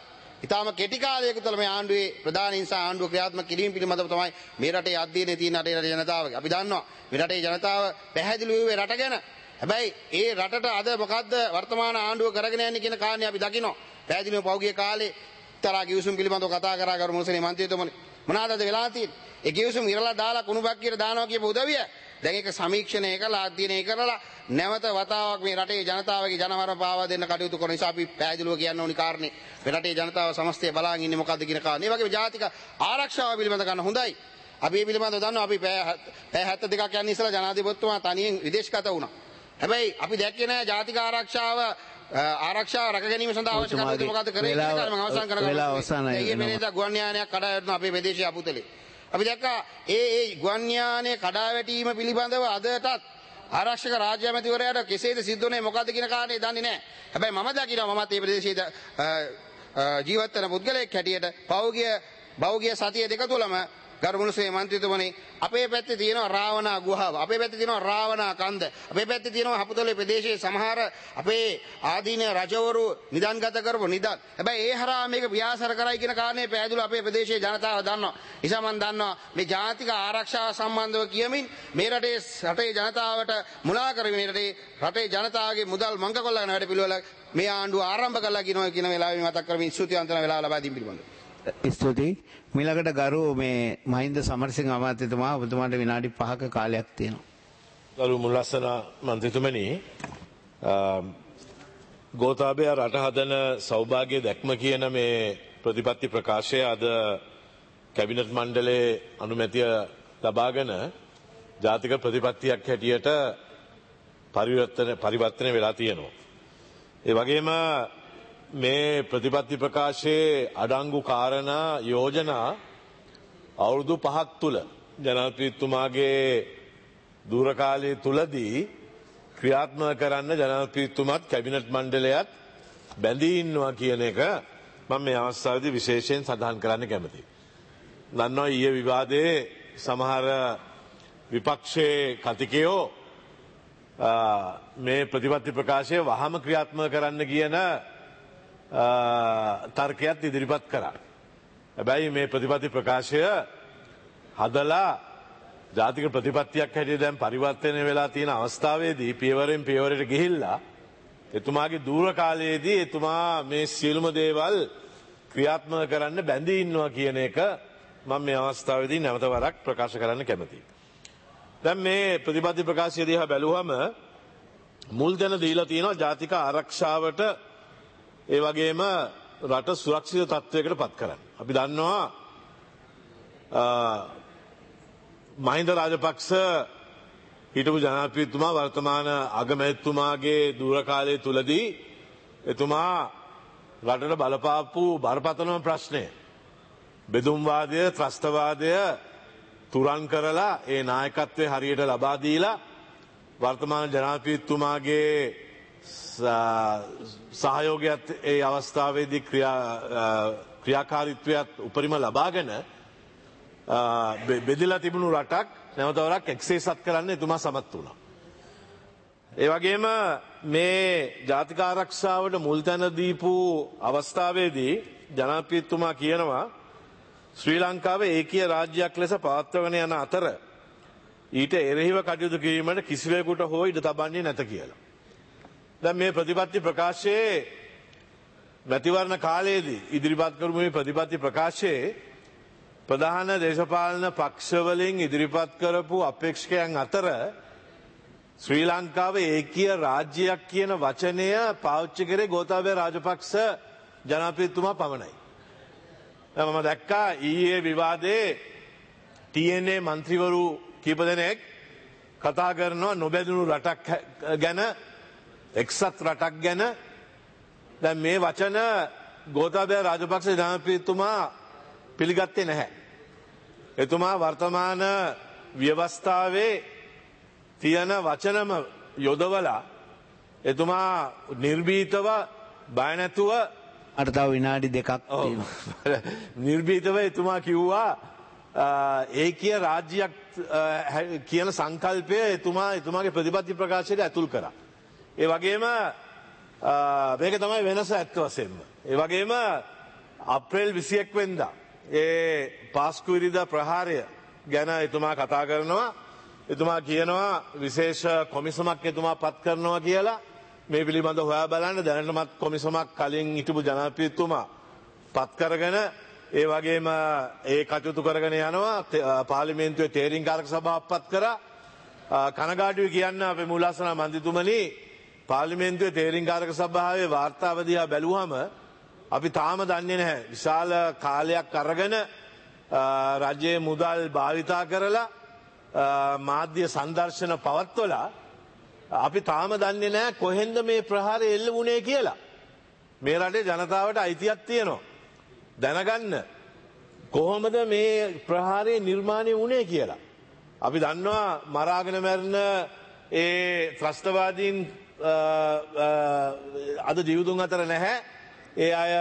තුල මේ ආණ්ඩුවේ ප්‍රධාන නිසා ආණ්ඩුව ක්‍රියාත්මක කිරීම පිළිබඳව තමයි මේ රටේ අධ්‍යයනයේ තියෙන රටේ ජනතාවගේ. අපි දන්නවා මේ රටේ ජනතාව පැහැදිලිව රට ගැන. හැබැයි ඒ රටට අද මොකද්ද වර්තමාන ආණ්ඩුව කරගෙන යන්නේ කියන කාරණේ අපි දකිනවා. පැහැදිලිව පෞගිය කාලේ තරහ ගිවිසුම් පිළිබඳව කතා කරා කරු මුලසනේ මන්ත්‍රීතුමනි. මොනවාද අද වෙලා තියෙන්නේ? ඒ ගිවිසුම් ඉරලා දාලා කුණු බක්කියට දානවා කියපු උදවිය දැන් ඒක සමීක්ෂණය කරලා අධ්‍යයනය කරලා නැවත වතාවක් මේ රටේ ජනතාවගේ ජනවරම පාවා දෙන්න කටයුතු කරන නිසා අපි පැහැදිලිව කියන්න ඕනි කාරණේ මේ රටේ ජනතාව සමස්තය බලාගෙන ඉන්නේ මොකද්ද කියන කාරණේ. ඒ වගේම ජාතික ආරක්ෂාව පිළිබඳ ගන්න හොඳයි. අපි මේ පිළිබඳව දන්නවා අපි පැය 72ක් යන ඉස්සලා ජනාධිපතිතුමා තනියෙන් විදේශගත වුණා. හැබැයි අපි දැක්කේ නැහැ ජාතික ආරක්ෂාව රැක ගැනීම සඳහා අවශ්‍ය කටයුතු මොකද්ද කරේ කියලා මම අවසන් කරගන්නවා. ඊයේ පෙරේදා ගුවන් යානයක් කඩා වැටුණා අපේ ප්‍රදේශයේ අපුතලේ. අපි දැක්කා ඒ ගුවන් යානයේ කඩා වැටීම පිළිබඳව අදටත් ආරක්ෂක රාජ්‍ය ඇමතිවරයාට කෙසේද සිද්ධ වුනේ මොකද්ද කියන කාරණේ දන්නේ නැහැ. හැබැයි මම දකිනවා මමත් මේ ප්‍රදේශයේ ජීවත් වෙන පුද්ගලයෙක් හැටියට පෞගිය සතිය දෙක තුලම ගරුමුණුසේ මන්ත්‍රීතුමනි අපේ පැත්තේ තියෙනවා රාවණා ගුහාව, අපේ පැත්තේ තියෙනවා රාවණා කන්ද, අපේ පැත්තේ තියෙනවා හපුතලේ ප්‍රදේශයේ සමහර අපේ ආදීන රජවරු නිදන්ගත කරපු නිදන්. හැබැයි ඒ හරහා මේක ව්‍යාසර කරයි කියන කාරණේ පැහැදිලිව අපේ ප්‍රදේශයේ ජනතාව දන්නවා. නිසා මම දන්නවා මේ ජාතික ආරක්ෂාව සම්බන්ධව කියමින් මේ රටේ ජනතාවට මුලා කරමින් රටේ ජනතාවගේ මුදල් මංගකොල්ල ගන්න වැඩ පිළිවෙල මේ ආණ්ඩුව ආරම්භ කළා කියන වෙලාවෙ මතක් කරමින් ස්තුති අන්තන වෙලාව ලබා දීම පිළිබඳව. ස්තුතියි. මිලකට ගරු මේ මහින්ද සමරසිංහ අමාත්‍යතුමා ඔබතුමාට විනාඩි 5ක කාලයක් තියෙනවා. ගරු මුල්ලස්සන මන්ත්‍රීතුමනි, ගෝඨාභය රට හදන සෞභාග්‍ය දැක්ම කියන මේ ප්‍රතිපත්ති ප්‍රකාශය අද කැබිනට් මණ්ඩලයේ අනුමැතිය ලබාගෙන ජාතික ප්‍රතිපත්තියක් හැටියට පරිවර්තනය වෙලා තියෙනවා. ඒ වගේම මේ ප්‍රතිපත්ති ප්‍රකාශයේ අඩංගු කාරණා යෝජනා අවුරුදු 5ක් තුල ජනාධිපතිතුමාගේ දුරකාලය තුලදී ක්‍රියාත්මක කරන්න ජනාධිපතිතුමාත් කැබිනට් මණ්ඩලයත් බැඳී ඉන්නවා කියන එක මම මේ අවස්ථාවේදී විශේෂයෙන් සඳහන් කරන්න කැමතියි. දන්නවා ඊයේ විවාදයේ සමහර විපක්ෂයේ කතිකයෝ මේ ප්‍රතිපත්ති ප්‍රකාශය වහම ක්‍රියාත්මක කරන්න කියන තර්කයක් ඉදිරිපත් කරා. හැබැයි මේ ප්‍රතිපත්ති ප්‍රකාශය හදලා ජාතික ප්‍රතිපත්තියක් හැටියට දැන් පරිවර්තනය වෙලා තියෙන අවස්ථාවේදී පියවරෙන් පියවරට ගිහිල්ලා එතුමාගේ දූර කාලයේදී එතුමා මේ සියලුම දේවල් ක්‍රියාත්මක කරන්න බැඳී ඉන්නවා කියන එක මම මේ අවස්ථාවේදී නැවත වරක් ප්‍රකාශ කරන්න කැමතියි. දැන් මේ ප්‍රතිපත්ති ප්‍රකාශය දිහා බැලුවම මුල් තැන දීලා තියෙනවා ජාතික ආරක්ෂාවට, ඒ වගේම රට සුරක්ෂිත තත්ත්වයකට පත් කරන්න. අපි දන්නවා මහින්ද රාජපක්ෂ හිටපු ජනාධිපතිතුමා වර්තමාන අගමැතිතුමාගේ දුර කාලය තුලදී එතුමා රටට බලපාපු බරපතලම ප්‍රශ්නය බෙදුම්වාදය ත්‍රස්තවාදය තුරන් කරලා ඒ නායකත්වය හරියට ලබා දීලා වර්තමාන ජනාධිපතිතුමාගේ සහයෝගයත් ඒ අවස්ථාවේදී ක්‍රියාකාරීත්වයක් උපරිම ලබාගෙන බෙදලා තිබුණු රටක් නැවතවරක් එක්සේසත් කරන්න එතුමා සමත් වුණා. ඒ වගේම මේ ජාතික ආරක්ෂාවට මුල් තැන දීපු අවස්ථාවේදී ජනාධිපතිතුමා කියනවා ශ්‍රී ලංකාව ඒකීය රාජ්‍යයක් ලෙස පවත්වාගෙන යන අතර ඊට එරෙහිව කටයුතු කිරීමට කිසිවෙකුට හෝ ඉඩ තබන්නේ නැත කියලා. දැන් මේ ප්‍රතිපත්ති ප්‍රකාශයේ මැතිවරණ කාලයේදී ඉදිරිපත් කරපු මේ ප්‍රතිපත්ති ප්‍රකාශයේ ප්‍රධාන දේශපාලන පක්ෂවලින් ඉදිරිපත් කරපු අපේක්ෂකයන් අතර ශ්‍රී ලංකාව ඒකීය රාජ්‍යයක් කියන වචනය පාවිච්චි කරේ ගෝඨාභය රාජපක්ෂ ජනාධිපතිතුමා පමණයි. මම දැක්කා ඊයේ විවාදයේ TNA මන්ත්‍රීවරු කීප දෙනෙක් කතා කරනවා නොබැදුණු රටක් ගැන එක්සත් රටක් ගැන. දැන් මේ වචන ගෝඨාභය රාජපක්ෂ ජනාධිපතිතුමා පිළිගත්තේ නැහැ. එතුමා වර්තමාන ව්‍යවස්ථාවේ තියෙන වචනම යොදවලා එතුමා නිර්භීතව බය නැතුව අර තව විනාඩි දෙකක් තියෙනවා. නිර්භීතව එතුමා කිව්වා ඒකීය රාජ්‍යයක් කියන සංකල්පය එතුමාගේ ප්‍රතිපත්ති ප්‍රකාශයට ඇතුල් කරා. ඒ වගේම මේක තමයි වෙනස ඇත්ත වශයෙන්ම. ඒ වගේම අප්‍රේල් 21 වෙනිදා ඒ පාස්කු ඉරිදා ප්‍රහාරය ගැන එතුමා කතා කරනවා. එතුමා කියනවා විශේෂ කොමිසමක් එතුමා පත් කරනවා කියලා. මේ පිළිබඳ හොයා බලන්න දැනටමත් කොමිසමක් කලින් හිටපු ජනාධිපතිතුමා පත් කරගෙන ඒ වගේම ඒ කටයුතු කරගෙන යනවා. පාර්ලිමේන්තුවේ තේරීම්කාරක සභාවක් පත් කරා. කනගාටුයි කියන්න අපේ මූලාසන මන්ත්‍රීතුමනි පාර්ලිමේන්තුවේ තේරීම්කාරක සභාවේ වාර්තාව දිහා බැලුවම අපි තාම දන්නේ නැහැ. විශාල කාලයක් අරගෙන රජයේ මුදල් භාවිතා කරලා මාධ්‍ය සංදර්ශන පවත්වලා අපි තාම දන්නේ නැහැ කොහෙන්ද මේ ප්‍රහාරය එල්ල වුණේ කියලා. මේ රටේ ජනතාවට අයිතියක් තියෙනවා. දැනගන්න කොහොමද මේ ප්‍රහාරය නිර්මාණය වුණේ කියලා. අපි දන්නවා මරාගෙන මැරෙන ඒ ත්‍රස්තවාදීන් අද ජීවිතුන් අතර නැහැ. ඒ අය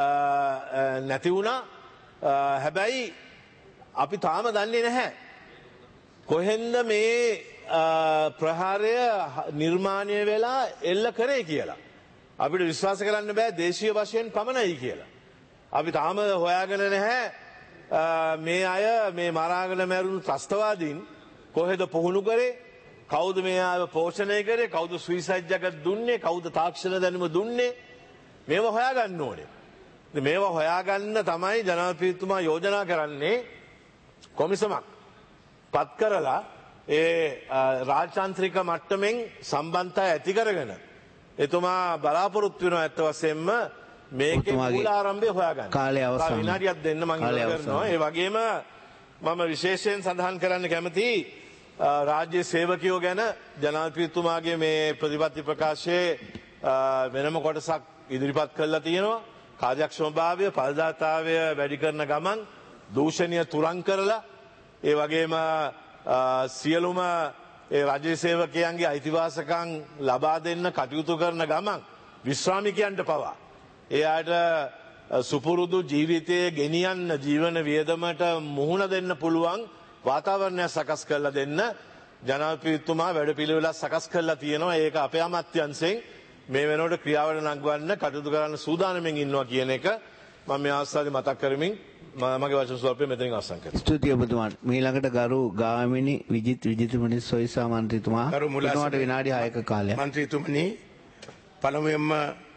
නැති වුණා. හැබැයි අපි තාම දන්නේ නැහැ කොහෙන්ද මේ ප්‍රහාරය නිර්මාණය වෙලා එල්ල කරේ කියලා. අපිට විශ්වාස කරන්න බෑ දේශීය වශයෙන් පමණයි කියලා. අපි තාම හොයාගෙන නැහැ මේ අය මේ මරාගෙන මැරුණු ත්‍රස්තවාදීන් කොහෙද පුහුණු කරේ, කවුද මේ අය පෝෂණය කරේ, කවුද සුයිසයිඩ් ජගත් දුන්නේ, කවුද තාක්ෂණ දැනුම දුන්නේ, මේවා හොයාගන්න ඕනේ. මේවා හොයාගන්න තමයි ජනාධිපතිතුමා යෝජනා කරන්නේ කොමිසමක් පත් කරලා ඒ රාජ්‍යන්ත්‍රික මට්ටමින් සම්බන්ධය ඇති කරගෙන එතුමා බලාපොරොත්තු වෙනවා ඇත්ත වශයෙන්ම මේකේ මූලාරම්භය හොයාගන්න. කාලය අවසන්. විනාඩියක් දෙන්න මම කරනවා. ඒ වගේම මම විශේෂයෙන් සඳහන් කරන්න කැමතියි රාජ්‍ය සේවකයෝ ගැන ජනාධිපතිතුමාගේ මේ ප්‍රතිපත්ති ප්‍රකාශයේ වෙනම කොටසක් ඉදිරිපත් කරලා තියෙනවා. කාර්යක්ෂමභාවය, ඵලදාතාවය වැඩි කරන ගමන් දූෂණීය තුරන් කරලා ඒ වගේම සියලුම ඒ රාජ්‍ය සේවකයන්ගේ අයිතිවාසිකම් ලබා දෙන්න කටයුතු කරන ගමන් විශ්‍රාමිකයන්ට පවා ඒ අයට සුපුරුදු ජීවිතයේ ගෙනියන්න ජීවන වියදමට මුහුණ දෙන්න පුළුවන් වාතාවරණය සකස් කරලා දෙන්න ජනාධිපතිතුමා වැඩපිළිවෙලක් සකස් කරලා තියෙනවා. ඒක අපේ අමාත්‍යාංශයෙන් මේ වෙනකොට ක්‍රියාවට නංවන්න කටයුතු කරන්න සූදානම්ෙන් ඉන්නවා කියන එක මම මේ අවස්ථාවේ මතක් කරමින් මගේ වචන ස්වල්පය මෙතනින් අවසන් කරනවා. ස්තුතියි ඔබතුමාට. ඊළඟට ගරු ගාමිණී විජිතුමනි සොයිසා මන්ත්‍රීතුමා ඔබතුමාට විනාඩි 6ක කාලයක්. මන්ත්‍රීතුමනි පළමුවෙන්ම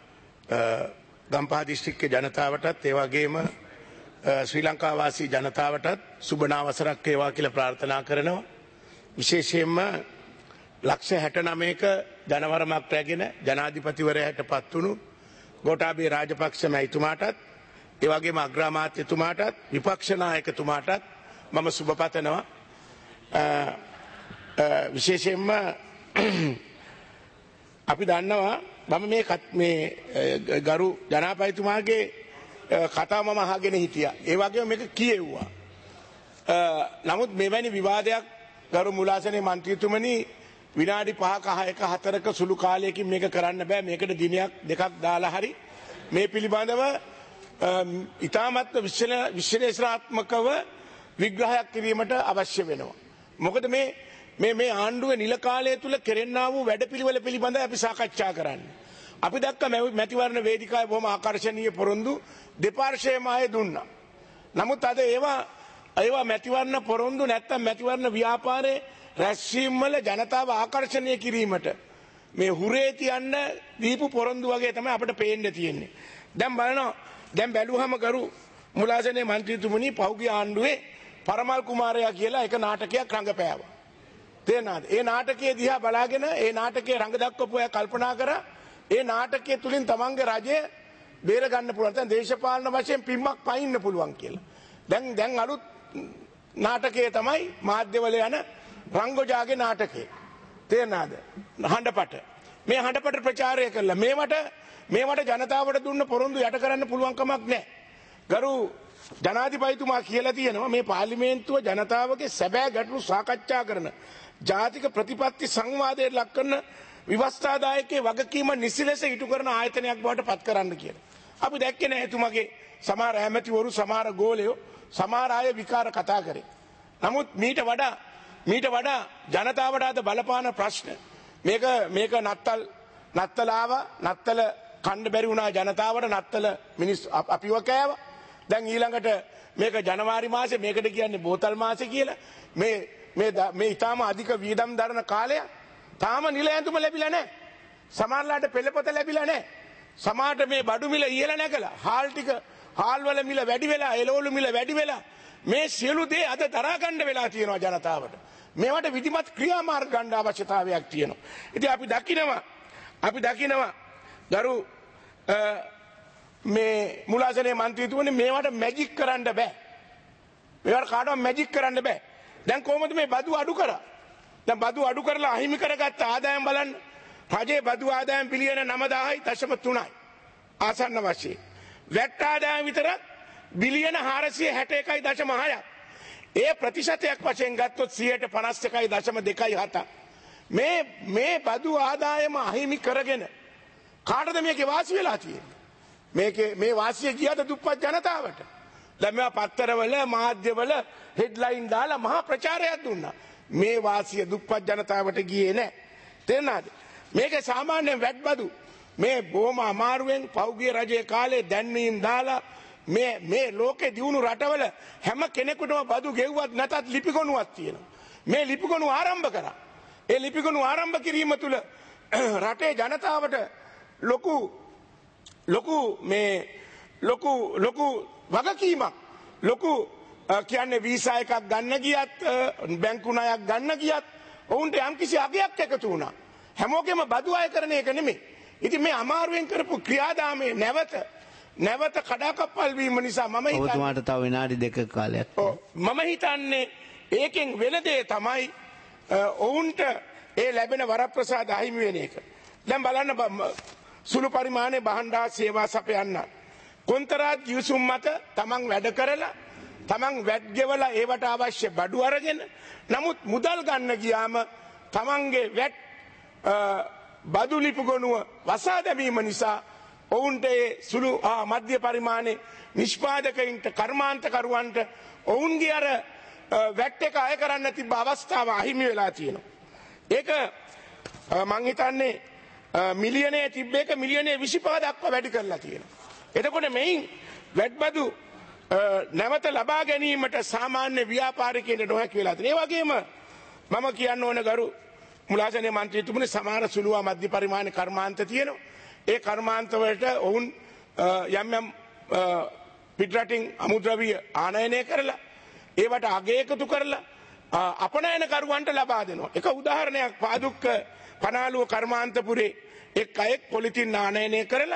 ගම්පහ දිස්ත්‍රික්කයේ ජනතාවටත් ඒ වගේම ශ්‍රී ලංකා වාසී ජනතාවටත් සුබ නවසරක් වේවා කියලා ප්‍රාර්ථනා කරනවා. විශේෂයෙන්ම ලක්ෂ 69ක ජනවරමක් රැගෙන ජනාධිපතිවරයාට පත් වුණු ගෝඨාභය රාජපක්ෂ මැතිතුමාටත් ඒ වගේම අග්‍රාමාත්‍යතුමාටත් විපක්ෂ නායකතුමාටත් මම සුබ පතනවා. විශේෂයෙන්ම අපි දන්නවා මම මේ ගරු ජනාධිපතිතුමාගේ කතාව මම අහගෙන හිටියා. ඒ වගේම මේක කියෙව්වා. නමුත් මෙවැනි විවාදයක් ගරු මුලාසනේ මන්ත්‍රීතුමනි විනාඩි 5ක 6ක 4ක සුළු කාලයකින් මේක කරන්න බෑ. මේකට දිනයක් දෙකක් දාලා හරි මේ පිළිබඳව ඉතාමත් විශ්ලේෂණාත්මකව විග්‍රහයක් කිරීමට අවශ්‍ය වෙනවා. මොකද මේ ආණ්ඩුවේ නිල කාලය තුල කෙරෙන්නා වූ වැඩපිළිවෙල පිළිබඳව අපි සාකච්ඡා කරන්නේ. අපි දැක්ක මැතිවරණ වේදිකාවේ බොහොම ආකර්ශනීය පොරොන්දු දෙපාර්ශ්වයේම අය දුන්නා. නමුත් අද ඒවා මැතිවරණ පොරොන්දු නැත්තම් මැතිවරණ ව්‍යාපාරයේ රැස්වීම් වල ජනතාව ආකර්ෂණය කිරීමට මේ හුරේ තියන්න දීපු පොරොන්දු වගේ තමයි අපිට පේන්න තියෙන්නේ. දැන් බැලුවහම කරු මුලාසනේ මන්ත්‍රීතුමනි පහුගිය ආණ්ඩුවේ පරමල් කුමාරයා කියලා එක නාටකයක් රංගපෑවා. තේරෙනවද? ඒ නාටකයේ දිහා බලාගෙන ඒ නාටකයේ රංග දක්වපු අය කල්පනා කරා ඒ නාටකයේ තුලින් තමන්ගේ රජය බේර ගන්න පුළුවන්. දැන් දේශපාලන වශයෙන් පිම්මක් පයින්න පුළුවන් කියලා. දැන් අලුත් නාටකයේ තමයි මාධ්‍යවල යන රංගෝජාගේ නාටකය. තේරෙනවද? හඬපට. මේ හඬපට ප්‍රචාරය කළා. මේවට ජනතාවට දුන්න පොරොන්දු යට කරන්න පුළුවන් කමක් නැහැ. ගරු ජනාධිපතිතුමා කියලා තියෙනවා මේ පාර්ලිමේන්තුව ජනතාවගේ සැබෑ ගැටලු සාකච්ඡා කරන ජාතික ප්‍රතිපත්ති සංවාදයට ලක් කරන විවස්ථාදායකයේ වගකීම නිසිලෙස ඉටු කරන ආයතනයක් බවට පත් කරන්න කියලා. අපි දැක්කේ නැහැ එතුමාගේ සමහර ඇමතිවරු සමහර ගෝලයෝ සමහර අය විකාර කතා කරේ. නමුත් මීට වඩා ජනතාවට අද බලපාන ප්‍රශ්න මේක නත්තලාව නත්තල කණ්ඩ බැරි වුණා ජනතාවට නත්තල මිනිස් අපිව කෑවා. දැන් ඊළඟට මේක ජනවාරි මාසේ මේකට කියන්නේ බෝතල් මාසේ කියලා මේ ඊටාම අධික වියදම් දරන කාලය තාම නිල ඇඳුම ලැබිලා නැහැ. සමහරලාට පෙළපොත ලැබිලා නැහැ. සමහරට මේ බඩු මිල ඉහළ නැගලා හාල් වල මිල වැඩි වෙලා එළවලු මිල වැඩි වෙලා මේ සියලු දේ අද දරා ගන්න වෙලා තියෙනවා ජනතාවට. මේවට විධිමත් ක්‍රියාමාර්ග ගන්න අවශ්‍යතාවයක් තියෙනවා. ඉතින් අපි දකිනවා ගරු මේ මුලාසනේ මන්ත්‍රීතුමනි මේවට මැජික් කරන්න බෑ. මේවට කාටවත් මැජික් කරන්න බෑ. දැන් කොහොමද මේ බදු අඩු කරා? දැන් බදු අඩු කරලා අහිමි කරගත්ත ආදායම් බලන්න. රජයේ බදු ආදායම් බිලියන 9,000.3යි ආසන්න වශයෙන්. වැට් ආදායම් විතරක් බිලියන 461.6ක්. ඒ ප්‍රතිශතයක් වශයෙන් ගත්තොත් 51.27. මේ බදු ආදායම අහිමි කරගෙන කාටද මේකේ වාසි වෙලා තියෙන්නේ? මේ වාසිය ගියද දුප්පත් ජනතාවට. දැන් මේවා පත්තරවල මාධ්‍යවල හෙඩ්ලයින් දාලා මහා ප්‍රචාරයක් දුන්නා. මේ වාසිය දුප්පත් ජනතාවට ගියේ නැහැ. තේරෙනවද? මේකේ සාමාන්‍ය වැට් බදු මේ බොහොම අමාරුවෙන් පෞගිය රජයේ කාලේ දැන්වීම් දාලා මේ ලෝකේ දියුණු රටවල හැම කෙනෙකුටම බදු ගෙව්වත් නැතත් ලිපිගොනුවක් තියෙනවා. මේ ලිපිගොනු ආරම්භ කරා. ඒ ලිපිගොනු ආරම්භ කිරීම තුළ රටේ ජනතාවට ලොකු වගකීමක් ලොකු කියන්නේ වීසා එකක් ගන්න ගියත් බැංකු ණයක් ගන්න ගියත් ඔවුන්ට යම්කිසි අගයක් එකතු වුණා. හැමෝගෙම බදු අය කරන එක නෙමෙයි. ඉතින් මේ අමාරුවෙන් කරපු ක්‍රියාදාමයේ නැවත කඩාකප්පල් වීම නිසා ඔබතුමාට තව විනාඩි 2ක කාලයක්. මම හිතන්නේ ඒකෙන් වෙන දේ තමයි ඔවුන්ට ඒ ලැබෙන වරප්‍රසාද අහිමි වෙන එක. දැන් බලන්න සුළු පරිමාණයේ බහණ්ඩා සේවා සපයන්න කොන්තරාත් ගිවිසුම් මත තමන් වැඩ කරලා තමන් වැට් ගෙවලා ඒවට අවශ්‍ය බඩු අරගෙන නමුත් මුදල් ගන්න ගියාම තමන්ගේ වැට් බදු ලිපිගොනුව වසා දැමීම නිසා ඔවුන්ට ඒ සුළු මධ්‍ය පරිමාණයේ නිෂ්පාදකයින්ට කර්මාන්තකරුවන්ට ඔවුන්ගේ අර වැට් එක අය කරන්න තිබ්බ අවස්ථාව අහිමි වෙලා තියෙනවා. ඒක මං හිතන්නේ මිලියනයේ තිබ්බ එක මිලියනයේ 25 දක්වා වැඩි කරලා තියෙනවා. එතකොට මෙයින් වැට් බදු නැවත ලබා ගැනීමට සාමාන්‍ය ව්‍යාපාරිකයන්ට නොහැකි වෙලා තියෙනවා. ඒ වගේම මම කියන්න ඕන ගරු මුලාසනේ මන්ත්‍රීතුමනි සමහර සුළු මධ්‍ය පරිමාණ කර්මාන්ත තියෙනවා. ඒ කර්මාන්ත වලට ඔවුන් යම් පිටරටින් අමුද්‍රව්‍ය ආනයනය කරලා ඒවට අගය එකතු කරලා අපනයනකරුවන්ට ලබා දෙනවා. එක උදාහරණයක් පාදුක්ක පනාලුව කර්මාන්තපුරේ එක් අයෙක් පොලිතින් ආනයනය කරලා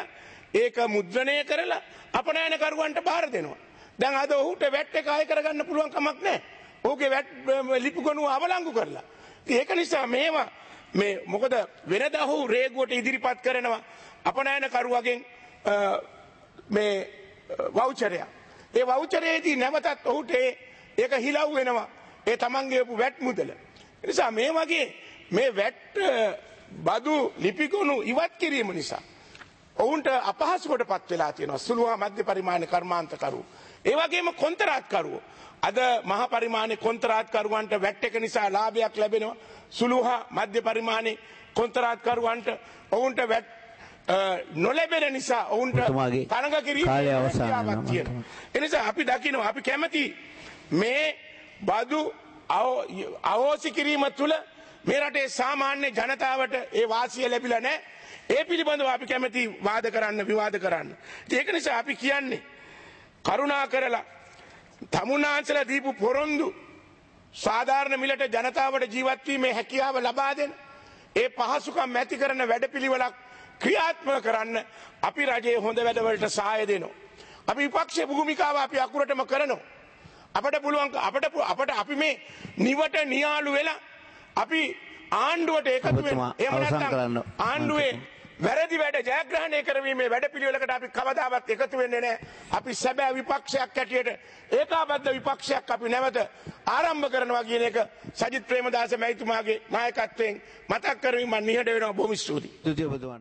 ඒක මුද්‍රණය කරලා අපනයනකරුවන්ට බාර දෙනවා. දැන් අද ඔහුට වැට් එක ආය කරගන්න පුළුවන් කමක් නැහැ. ඔහුගේ වැට් ලිපිගොනුව අවලංගු කරලා. ඒක නිසා මේවා මේ මොකද වෙනදා ඔහු රේගුවට ඉදිරිපත් කරනවා අපනයනකරුවගෙන් මේ වවුචරය. ඒ වවුචරයේදී නැවතත් ඔහුට ඒක හිලව් වෙනවා. ඒ තමන්ගේ වැට් මුදල. ඒ නිසා මේ වගේ මේ වැට් බදු ලිපිගොනු ඉවත් කිරීම නිසා ඔවුන්ට අපහසුකටපත් වෙලා තියෙනවා සුළු හා මධ්‍ය පරිමාණ කර්මාන්තකරු. ඒ වගේම කොන්ත්‍රාත්කරුවෝ අද මහ පරිමාණයේ කොන්ත්‍රාත්කරුවන්ට වැට් එක නිසා ලාභයක් ලැබෙනවා. සුළු හා මධ්‍ය පරිමාණයේ කොන්ත්‍රාත්කරුවන්ට ඔවුන්ට වැට් නොලැබෙන නිසා ඔවුන්ට තරඟ කිරීමේ අවස්ථාවක් තියෙනවා. ඒ නිසා අපි දකිනවා අපි කැමති මේ බදු අවෝසි කිරීම තුළ මේ රටේ සාමාන්‍ය ජනතාවට ඒ වාසිය ලැබිලා නැහැ. ඒ පිළිබඳව අපි කැමති වාද කරන්න විවාද කරන්න. ඒක නිසා අපි කියන්නේ කරුණා කරලා තමුන්නාන්සලා දීපු පොරොන්දු සාධාරණ මිලට ජනතාවට ජීවත් වීමේ හැකියාව ලබා දෙන ඒ පහසුකම් ඇති කරන වැඩපිළිවෙලක් ක්‍රියාත්මක කරන්න අපි රජයේ හොඳ වැඩවලට සහාය දෙනවා. අපි විපක්ෂ භූමිකාව අපි අකුරටම කරනවා. අපට පුළුවන් අපට අපි මේ නිවට නියාලු වෙලා අපි ආණ්ඩුවට එකතු වෙන එහෙම නැත්නම් ආණ්ඩුවේ වැරදි වැඩ ජයග්‍රහණය කරවීමේ වැඩපිළිවෙලකට අපි කවදාවත් එකතු වෙන්නේ නැහැ. අපි සැබෑ විපක්ෂයක් හැටියට ඒකාබද්ධ විපක්ෂයක් අපි නැවත ආරම්භ කරනවා කියන එක සජිත් ප්‍රේමදාස මැතිතුමාගේ නායකත්වයෙන් මතක් කරමින් මම නිහඬ වෙනවා. බොහොම ස්තුතියි.